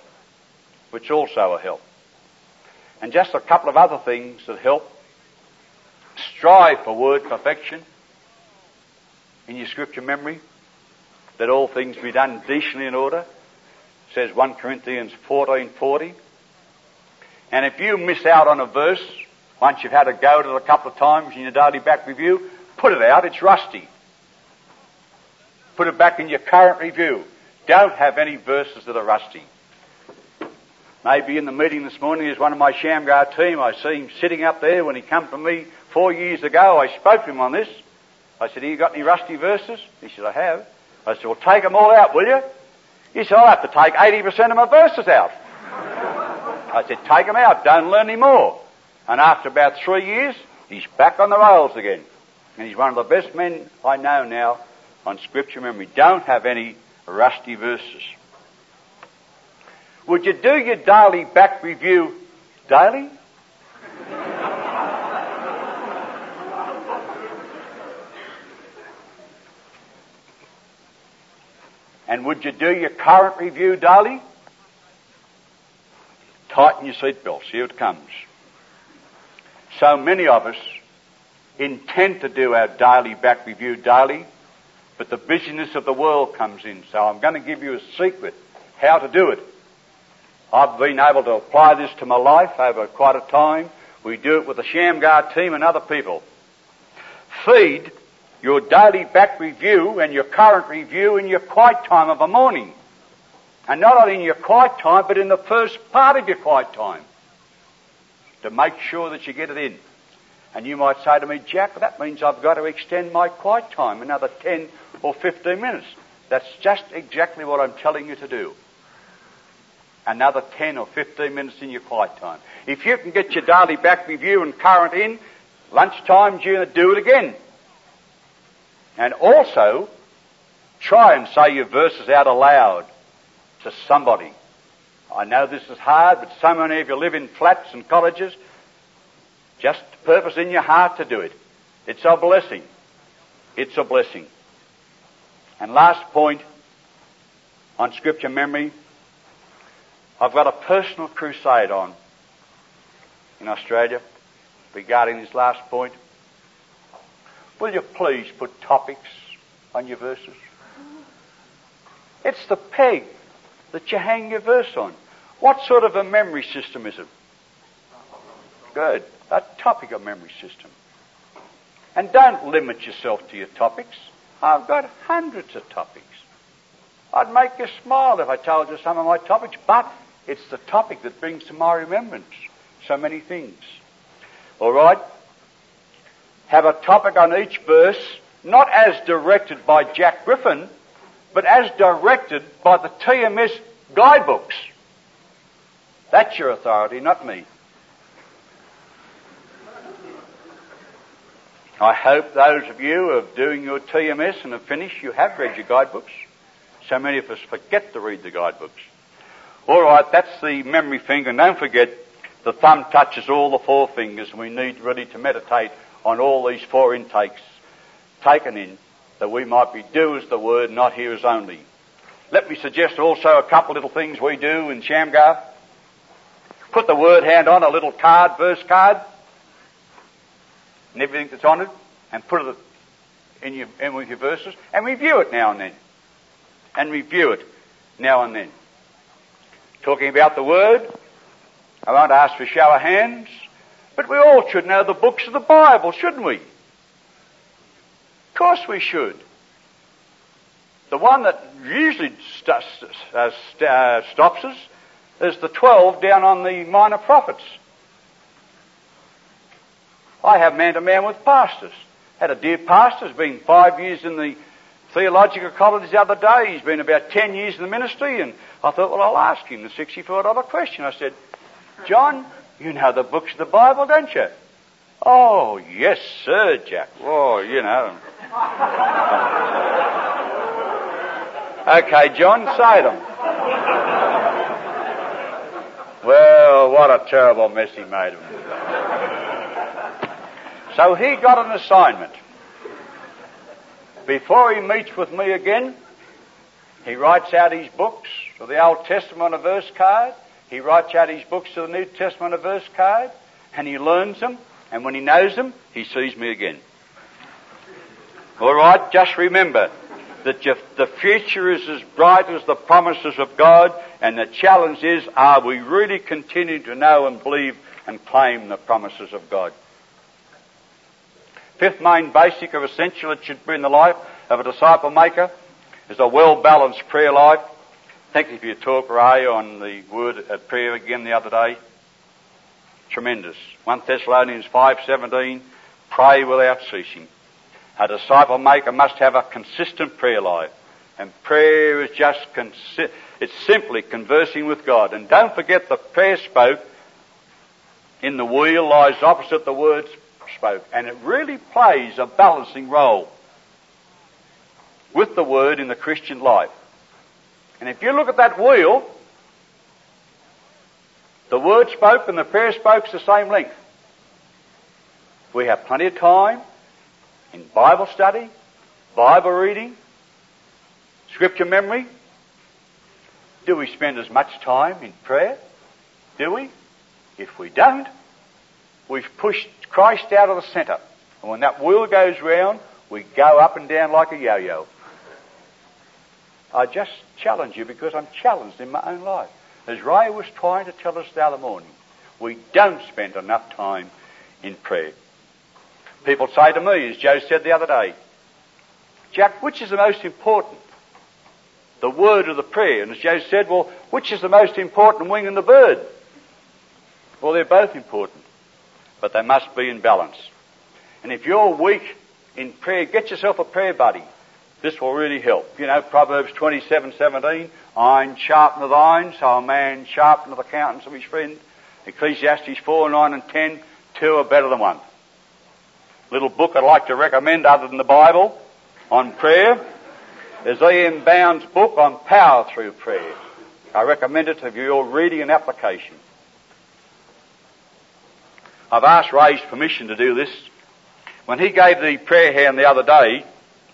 And just a couple of other things that help. Strive for word perfection in your Scripture memory. Let all things be done decently in order. Says 1 Corinthians 14:40. And if you miss out on a verse, once you've had a go at it a couple of times in your daily back review, put it out, it's rusty. Put it back in your current review. Don't have any verses that are rusty. Maybe in the meeting this morning there's one of my Shamgar team. I see him sitting up there when he came to me 4 years ago. I spoke to him on this. I said, have you got any rusty verses? He said, I have. I said, well, take them all out, will you? He said, I'll have to take 80% of my verses out. I said, take them out, don't learn any more. And after about 3 years, He's back on the rails again. And he's one of the best men I know now on scripture memory. Don't have any rusty verses. Would you do your daily back review daily? And would you do your current review daily? Tighten your seatbelts. Here it comes. So many of us intend to do our daily back review daily, but the busyness of the world comes in. So I'm going to give you a secret how to do it. I've been able to apply this to my life over quite a time. We do it with the Shamgar team and other people. Feed your daily back review and your current review in your quiet time of a morning. And not only in your quiet time, but in the first part of your quiet time. To make sure that you get it in. And you might say to me, Jack, that means I've got to extend my quiet time another 10 or 15 minutes. That's just exactly what I'm telling you to do. Another 10 or 15 minutes in your quiet time. If you can get your daily back review and current in, lunchtime, you're going to do it again. And also, try and say your verses out aloud to somebody. I know this is hard, but so many of you live in flats and cottages. Just purpose in your heart to do it. It's a blessing. It's a blessing. And last point on scripture memory, I've got a personal crusade on in Australia regarding this last point. Will you please put topics on your verses? It's the peg that you hang your verse on. What sort of a memory system is it? Good. A topic of memory system. And don't limit yourself to your topics. I've got hundreds of topics. I'd make you smile if I told you some of my topics, but it's the topic that brings to my remembrance so many things. All right? Have a topic on each verse, not as directed by Jack Griffin, but as directed by the TMS guidebooks. That's your authority, not me. I hope those of you who are doing your TMS and have finished, you have read your guidebooks. So many of us forget to read the guidebooks. All right, that's the memory finger. And don't forget, the thumb touches all the four fingers, and we need really to meditate on all these four intakes taken in, that we might be doers the word, not hearers only. Let me suggest also a couple little things we do in Shamgar. Put the word hand on a little card, verse card, and everything that's on it, and put it in with your verses, and review it now and then. And review it now and then. Talking about the Word, I won't ask for a show of hands, but we all should know the books of the Bible, shouldn't we? Of course we should. The one that usually stops us is the 12 down on the Minor Prophets. I have man-to-man with pastors. Had a dear pastor who's been 5 years in the theological college the other day. He's been about 10 years in the ministry, and I thought, well, I'll ask him the $64 question. I said, John, you know the books of the Bible, don't you? Oh, yes, sir, Jack. Oh, you know. Okay, John, say them. Well, what a terrible mess he made of them. So he got an assignment. Before he meets with me again, he writes out his books for the Old Testament on a verse card. He writes out his books to the New Testament on a verse card, and he learns them, and when he knows them, he sees me again. All right, just remember that the future is as bright as the promises of God, and the challenge is, are we really continuing to know and believe and claim the promises of God? Fifth main basic or essential it should be in the life of a disciple maker is a well-balanced prayer life. Thank you for your talk, Ray, on the word at prayer again the other day. Tremendous. 1 Thessalonians 5:17, pray without ceasing. A disciple maker must have a consistent prayer life. And prayer is just, it's simply conversing with God. And don't forget the prayer spoke in the wheel lies opposite the words spoke. And it really plays a balancing role with the Word in the Christian life. And if you look at that wheel, the Word spoke and the prayer spoke's the same length. We have plenty of time in Bible study, Bible reading, Scripture memory. Do we spend as much time in prayer? Do we? If we don't, we've pushed Christ out of the centre. And when that wheel goes round, we go up and down like a yo-yo. I just challenge you because I'm challenged in my own life. As Ray was trying to tell us the other morning, we don't spend enough time in prayer. People say to me, as Joe said the other day, Jack, which is the most important? The word or the prayer? And as Joe said, well, which is the most important, wing and the bird? Well, they're both important, but they must be in balance. And if you're weak in prayer, get yourself a prayer buddy. This will really help. You know, Proverbs 27:17, iron sharpeneth iron, so a man sharpeneth the countenance of his friend. Ecclesiastes 4:9 and 10, two are better than one. Little book I'd like to recommend other than the Bible on prayer is E.M. Bound's book on power through prayer. I recommend it to your reading and application. I've asked Ray's permission to do this. When he gave the prayer hand the other day,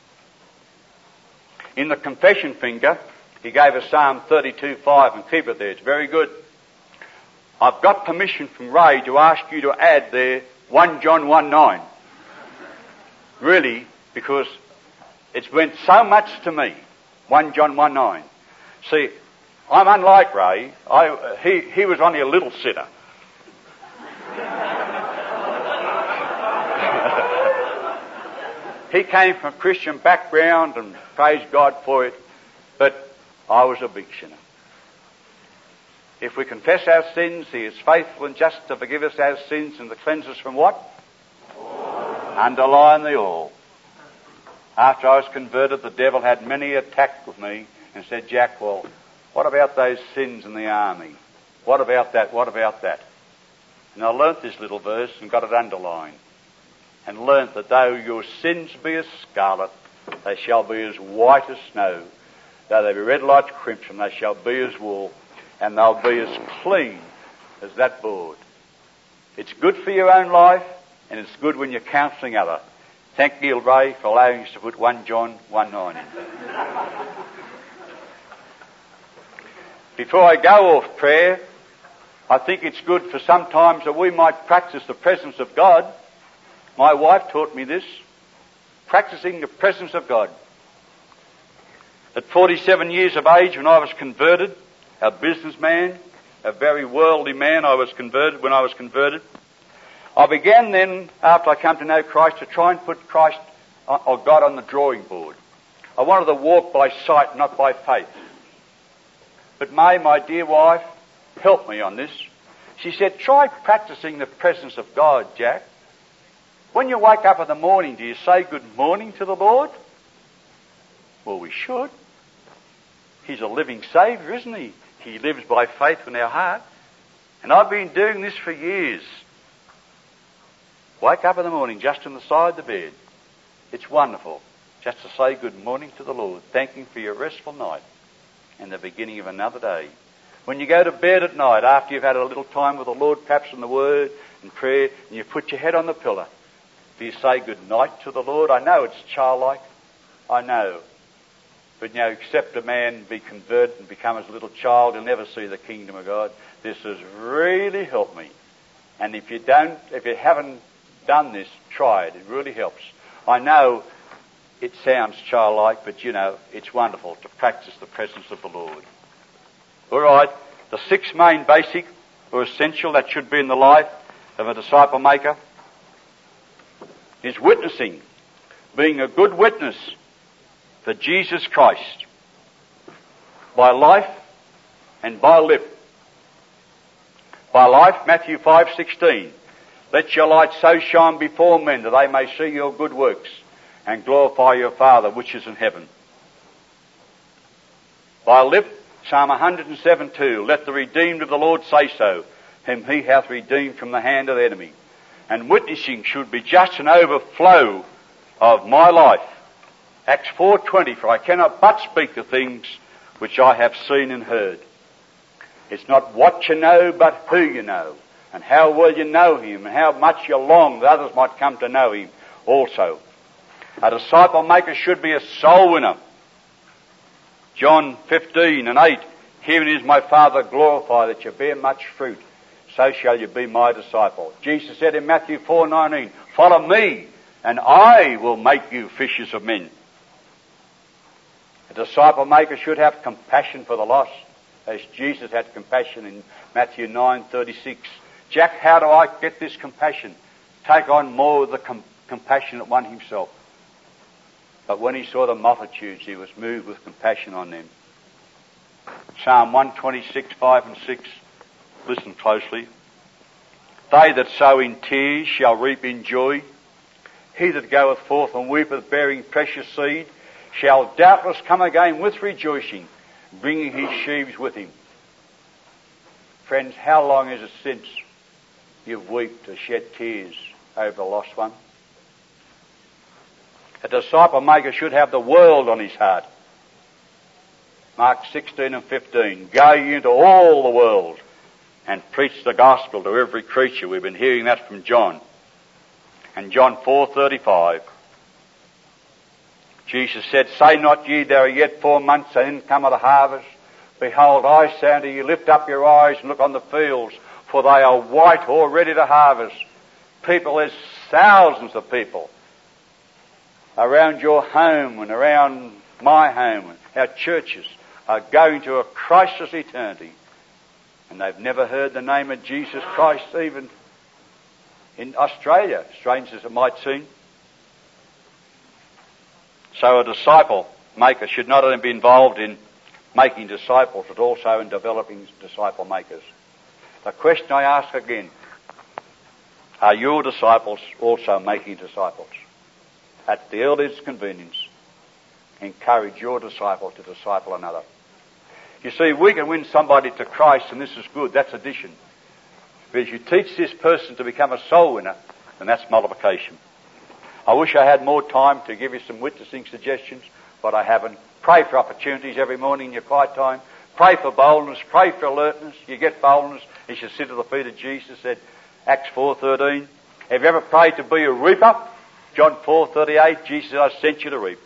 in the confession finger, he gave us Psalm 32:5 and keep it there. It's very good. I've got permission from Ray to ask you to add there 1 John 1:9. Really, because it's meant so much to me. 1 John 1:9. See, I'm unlike Ray. He was only a little sinner. He came from a Christian background and praise God for it, but I was a big sinner. If we confess our sins, He is faithful and just to forgive us our sins and to cleanse us from what? All. Underline the all. After I was converted, the devil had many attacks with me and said, Jack, well, what about those sins in the army? What about that? What about that? And I learnt this little verse and got it underlined. And learnt that though your sins be as scarlet, they shall be as white as snow. Though they be red like crimson, they shall be as wool, and they'll be as clean as that board. It's good for your own life, and it's good when you're counselling others. Thank Neil Ray for allowing us to put 1 John 1:9 in. Before I go off prayer, I think it's good for sometimes that we might practice the presence of God. My wife taught me this, practicing the presence of God. At 47 years of age, when I was converted, a businessman, a very worldly man, when I was converted, I began then, after I came to know Christ, to try and put Christ or God on the drawing board. I wanted to walk by sight, not by faith. But May, my dear wife, helped me on this. She said, try practicing the presence of God, Jack. When you wake up in the morning, do you say good morning to the Lord? Well, we should. He's a living Saviour, isn't He? He lives by faith in our heart. And I've been doing this for years. Wake up in the morning just on the side of the bed. It's wonderful just to say good morning to the Lord, thanking for your restful night and the beginning of another day. When you go to bed at night, after you've had a little time with the Lord, perhaps in the Word and prayer, and you put your head on the pillow, do you say good night to the Lord? I know it's childlike. I know. But, except a man be converted and become as a little child, he'll never see the kingdom of God. This has really helped me. And if you haven't done this, try it. It really helps. I know it sounds childlike, but, it's wonderful to practice the presence of the Lord. All right. The 6 main basic or essential that should be in the life of a disciple maker is witnessing, being a good witness for Jesus Christ by life and by lip. By life, Matthew 5:16, let your light so shine before men that they may see your good works and glorify your Father which is in heaven. By lip, Psalm 107:2, let the redeemed of the Lord say so, whom He hath redeemed from the hand of the enemy. And witnessing should be just an overflow of my life. Acts 4:20, for I cannot but speak the things which I have seen and heard. It's not what you know, but who you know, and how well you know him, and how much you long that others might come to know him also. A disciple maker should be a soul winner. John 15:8, herein is my Father glorified, that you bear much fruit, so shall you be my disciple. Jesus said in Matthew 4:19, follow me, and I will make you fishers of men. A disciple maker should have compassion for the lost, as Jesus had compassion in Matthew 9:36. Jack, how do I get this compassion? Take on more of the compassionate one himself. But when he saw the multitudes, he was moved with compassion on them. Psalm 126:5 and 6. Listen closely. They that sow in tears shall reap in joy. He that goeth forth and weepeth bearing precious seed shall doubtless come again with rejoicing, bringing his sheaves with him. Friends, how long is it since you've wept or shed tears over a lost one? A disciple maker should have the world on his heart. Mark 16 and 15. Go ye into all the world and preach the gospel to every creature. We've been hearing that from John. And John 4:35. Jesus said, say not ye, there are yet 4 months, and then cometh the harvest. Behold, I say unto you, lift up your eyes and look on the fields, for they are white already to harvest. People, there's thousands of people around your home and around my home. Our churches are going to a Christless eternity. And they've never heard the name of Jesus Christ, even in Australia, strange as it might seem. So a disciple maker should not only be involved in making disciples, but also in developing disciple makers. The question I ask again, are your disciples also making disciples? At the earliest convenience, encourage your disciple to disciple another. You see, we can win somebody to Christ, and this is good, that's addition. But if you teach this person to become a soul winner, then that's multiplication. I wish I had more time to give you some witnessing suggestions, but I haven't. Pray for opportunities every morning in your quiet time. Pray for boldness, pray for alertness. You get boldness, you should sit at the feet of Jesus, said Acts 4:13. Have you ever prayed to be a reaper? John 4:38, Jesus said, I sent you to reap.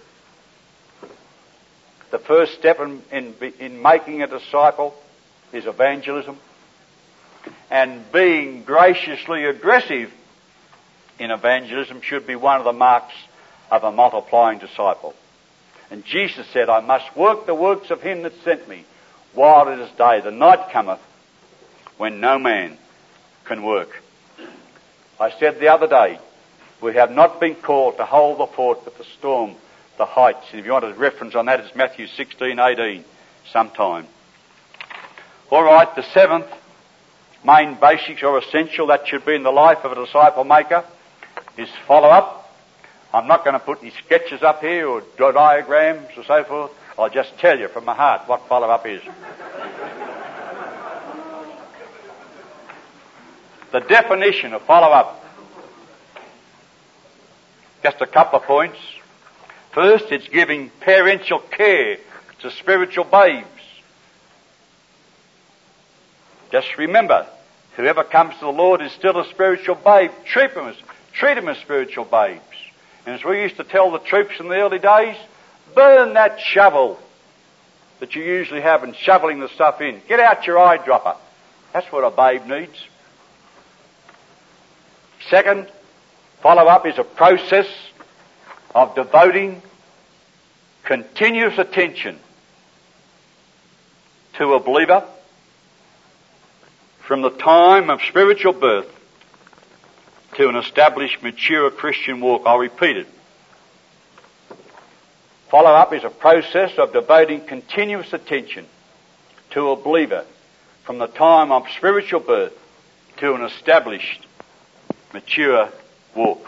The first step in making a disciple is evangelism. And being graciously aggressive in evangelism should be one of the marks of a multiplying disciple. And Jesus said, I must work the works of him that sent me while it is day. The night cometh when no man can work. I said the other day, we have not been called to hold the fort but to storm the heights. And if you want a reference on that, it's Matthew 16:18 sometime. All right, the seventh main basics or essential that should be in the life of a disciple maker is follow-up. I'm not going to put any sketches up here or diagrams or so forth. I'll just tell you from my heart what follow-up is. The definition of follow-up. Just a couple of points. First, it's giving parental care to spiritual babes. Just remember, whoever comes to the Lord is still a spiritual babe. Treat them as spiritual babes. And as we used to tell the troops in the early days, burn that shovel that you usually have in shoveling the stuff in. Get out your eyedropper. That's what a babe needs. Second, follow-up is a process of devoting continuous attention to a believer from the time of spiritual birth to an established, mature Christian walk. I'll repeat it. Follow-up is a process of devoting continuous attention to a believer from the time of spiritual birth to an established, mature walk.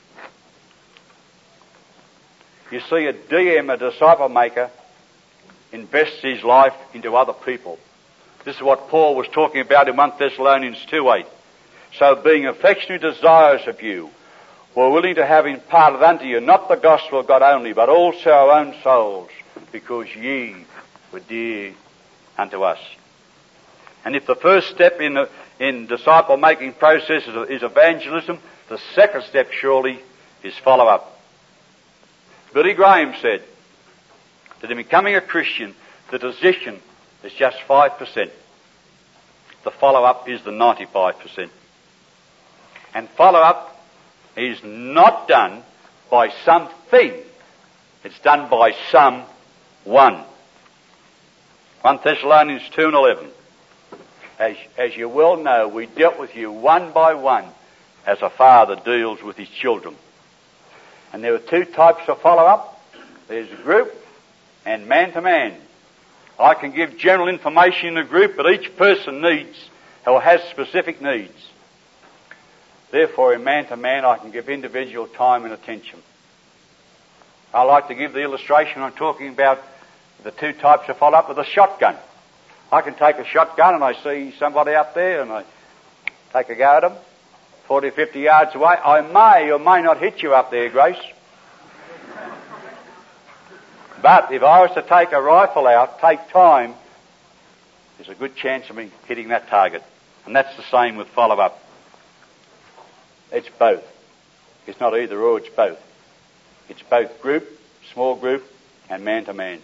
You see, a DM, a disciple maker, invests his life into other people. This is what Paul was talking about in 1 Thessalonians 2:8. So being affectionately desirous of you, we're willing to have imparted unto you not the gospel of God only, but also our own souls, because ye were dear unto us. And if the first step in disciple-making process is evangelism, the second step surely is follow-up. Billy Graham said that in becoming a Christian, the decision is just 5%. The follow-up is the 95%. And follow-up is not done by something. It's done by someone. 1 Thessalonians 2:11. As you well know, we dealt with you one by one as a father deals with his children. And there are two types of follow-up. There's group and man-to-man. I can give general information in a group, but each person needs or has specific needs. Therefore, in man-to-man, I can give individual time and attention. I like to give the illustration I'm talking about the two types of follow-up with a shotgun. I can take a shotgun and I see somebody up there and I take a go at them 40 or 50 yards away. I may or may not hit you up there, Grace. But if I was to take a rifle out, take time, there's a good chance of me hitting that target. And that's the same with follow-up. It's both. It's not either or, it's both. It's both group, small group, and man-to-man.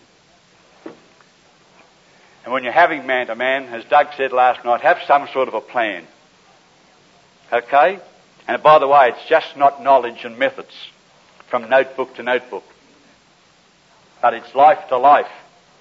And when you're having man-to-man, as Doug said last night, have some sort of a plan. Okay? And by the way, it's just not knowledge and methods from notebook to notebook. But it's life to life.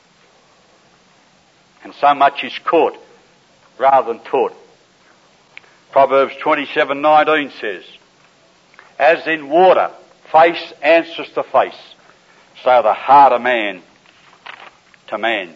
And so much is caught rather than taught. Proverbs 27:19 says, as in water, face answers to face, so the heart of man to man.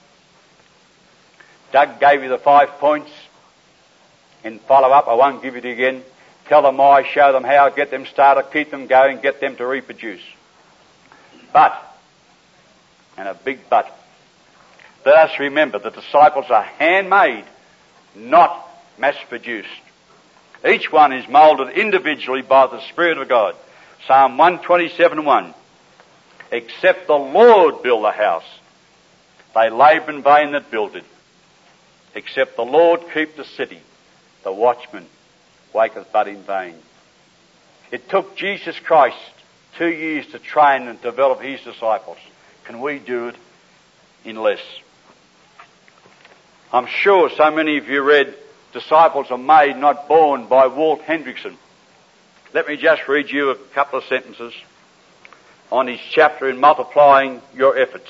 Doug gave you the 5 points in follow-up. I won't give it again. Tell them why, show them how, get them started, keep them going, get them to reproduce. But, and a big but, let us remember the disciples are handmade, not mass-produced. Each one is moulded individually by the Spirit of God. Psalm 127:1. Except the Lord build the house, they labour in vain that build it. Except the Lord keep the city, the watchman waketh but in vain. It took Jesus Christ 2 years to train and develop his disciples. Can we do it in less? I'm sure so many of you read Disciples Are Made, Not Born by Walt Hendrickson. Let me just read you a couple of sentences on his chapter in Multiplying Your Efforts.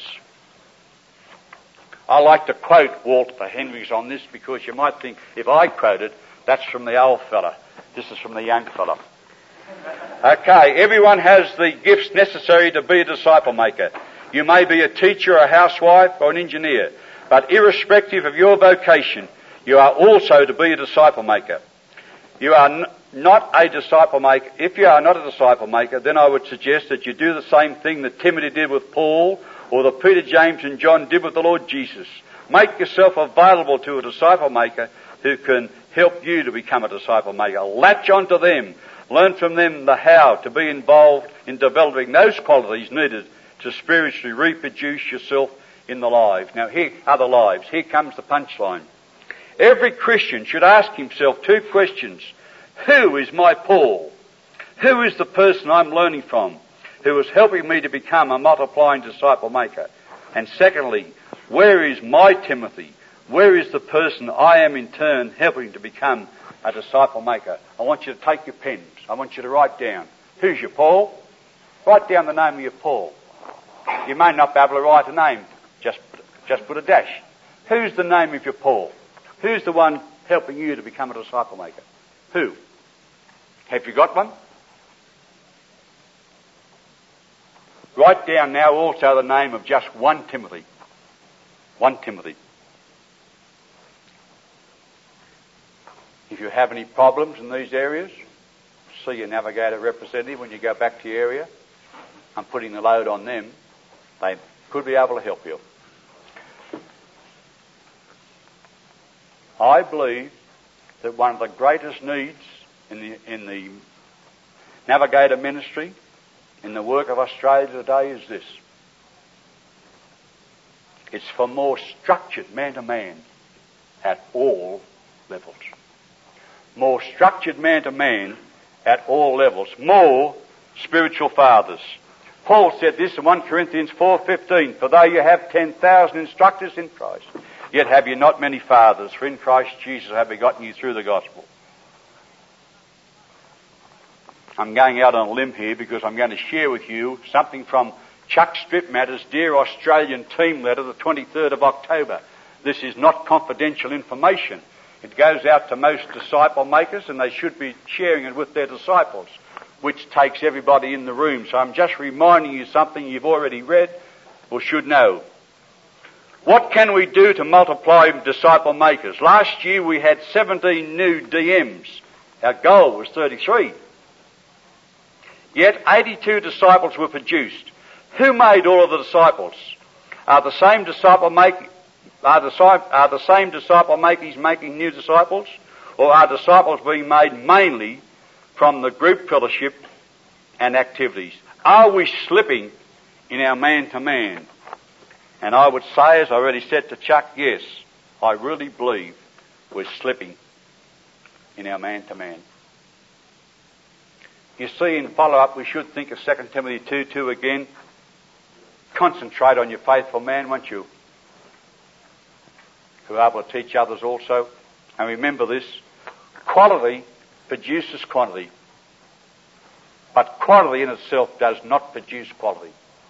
I like to quote Walter Hendricks on this because you might think if I quote it, that's from the old fella. This is from the young fella. Okay, everyone has the gifts necessary to be a disciple maker. You may be a teacher, a housewife, or an engineer, but irrespective of your vocation, you are also to be a disciple maker. You are not a disciple maker. If you are not a disciple maker, then I would suggest that you do the same thing that Timothy did with Paul, or that Peter, James, and John did with the Lord Jesus. Make yourself available to a disciple maker who can help you to become a disciple maker. Latch onto them. Learn from them the how to be involved in developing those qualities needed to spiritually reproduce yourself in the lives. Now here are the lives. Here comes the punchline. Every Christian should ask himself two questions. Who is my Paul? Who is the person I'm learning from, who is helping me to become a multiplying disciple maker? And secondly, where is my Timothy? Where is the person I am in turn helping to become a disciple maker? I want you to take your pens. I want you to write down. Who's your Paul? Write down the name of your Paul. You may not be able to write a name. Just put a dash. Who's the name of your Paul? Who's the one helping you to become a disciple maker? Who? Have you got one? Write down now also the name of just one Timothy. One Timothy. If you have any problems in these areas, see your navigator representative when you go back to your area. I'm putting the load on them. They could be able to help you. I believe that one of the greatest needs in the Navigator ministry, in the work of Australia today, is this. It's for more structured man-to-man at all levels. More structured man-to-man at all levels. More spiritual fathers. Paul said this in 1 Corinthians 4:15, for though you have 10,000 instructors in Christ, yet have you not many fathers, for in Christ Jesus I have begotten you through the gospel. I'm going out on a limb here because I'm going to share with you something from Chuck Stripmatter's Dear Australian Team letter, the 23rd of October. This is not confidential information. It goes out to most disciple makers, and they should be sharing it with their disciples, which takes everybody in the room. So I'm just reminding you something you've already read or should know. What can we do to multiply disciple makers? Last year we had 17 new DMs. Our goal was 33. Yet 82 disciples were produced. Who made all of the disciples? Are the same disciple makers making new disciples, or are disciples being made mainly from the group fellowship and activities? Are we slipping in our man-to-man? And I would say, as I already said to Chuck, yes, I really believe we're slipping in our man-to-man. You see, in follow-up, we should think of 2 Timothy 2:2 again. Concentrate on your faithful man, won't you? Who are able to teach others also. And remember this, quality produces quantity. But quantity in itself does not produce quality.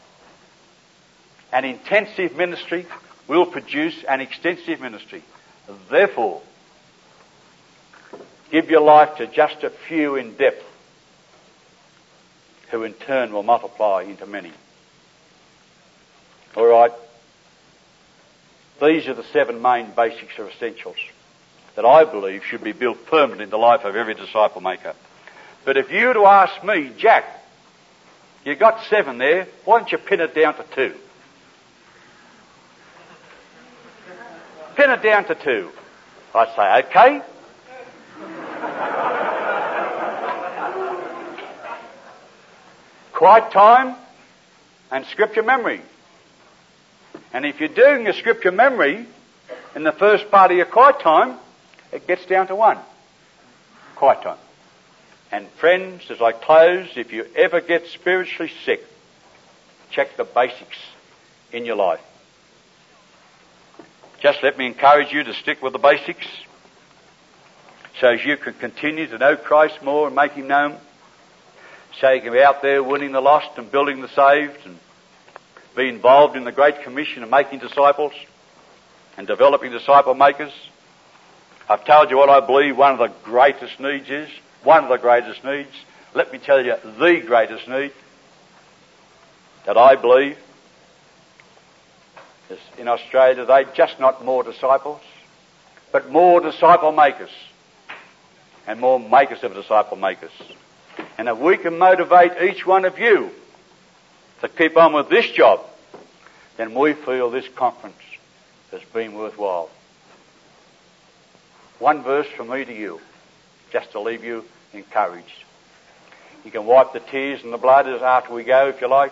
An intensive ministry will produce an extensive ministry. Therefore, give your life to just a few in depth, who in turn will multiply into many. All right. These are the 7 main basics or essentials that I believe should be built permanently in the life of every disciple maker. But if you were to ask me, Jack, you got 7 there, why don't you pin it down to 2? Pin it down to 2. I'd say, okay. Quiet time and scripture memory. And if you're doing a scripture memory in the first part of your quiet time, it gets down to 1. Quiet time. And friends, as I close, if you ever get spiritually sick, check the basics in your life. Just let me encourage you to stick with the basics so as you can continue to know Christ more and make Him known, so you can be out there winning the lost and building the saved and be involved in the Great Commission of making disciples and developing disciple makers. I've told you what I believe one of the greatest needs is. One of the greatest needs. Let me tell you the greatest need that I believe is in Australia today, just not more disciples, but more disciple makers and more makers of disciple makers. And if we can motivate each one of you to keep on with this job, then we feel this conference has been worthwhile. One verse from me to you, just to leave you encouraged. You can wipe the tears and the blood after we go, if you like.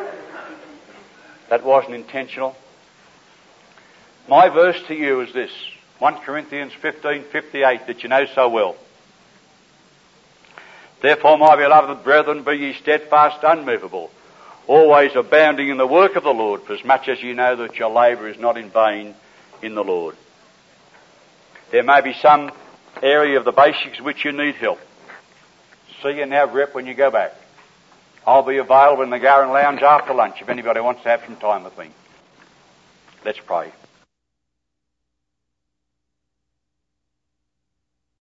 That wasn't intentional. My verse to you is this, 1 Corinthians 15:58, that you know so well. Therefore, my beloved brethren, be ye steadfast, unmovable, always abounding in the work of the Lord, for as much as you know that your labour is not in vain in the Lord. There may be some area of the basics which you need help. See you now, Rep, when you go back. I'll be available in the Garran Lounge after lunch if anybody wants to have some time with me. Let's pray.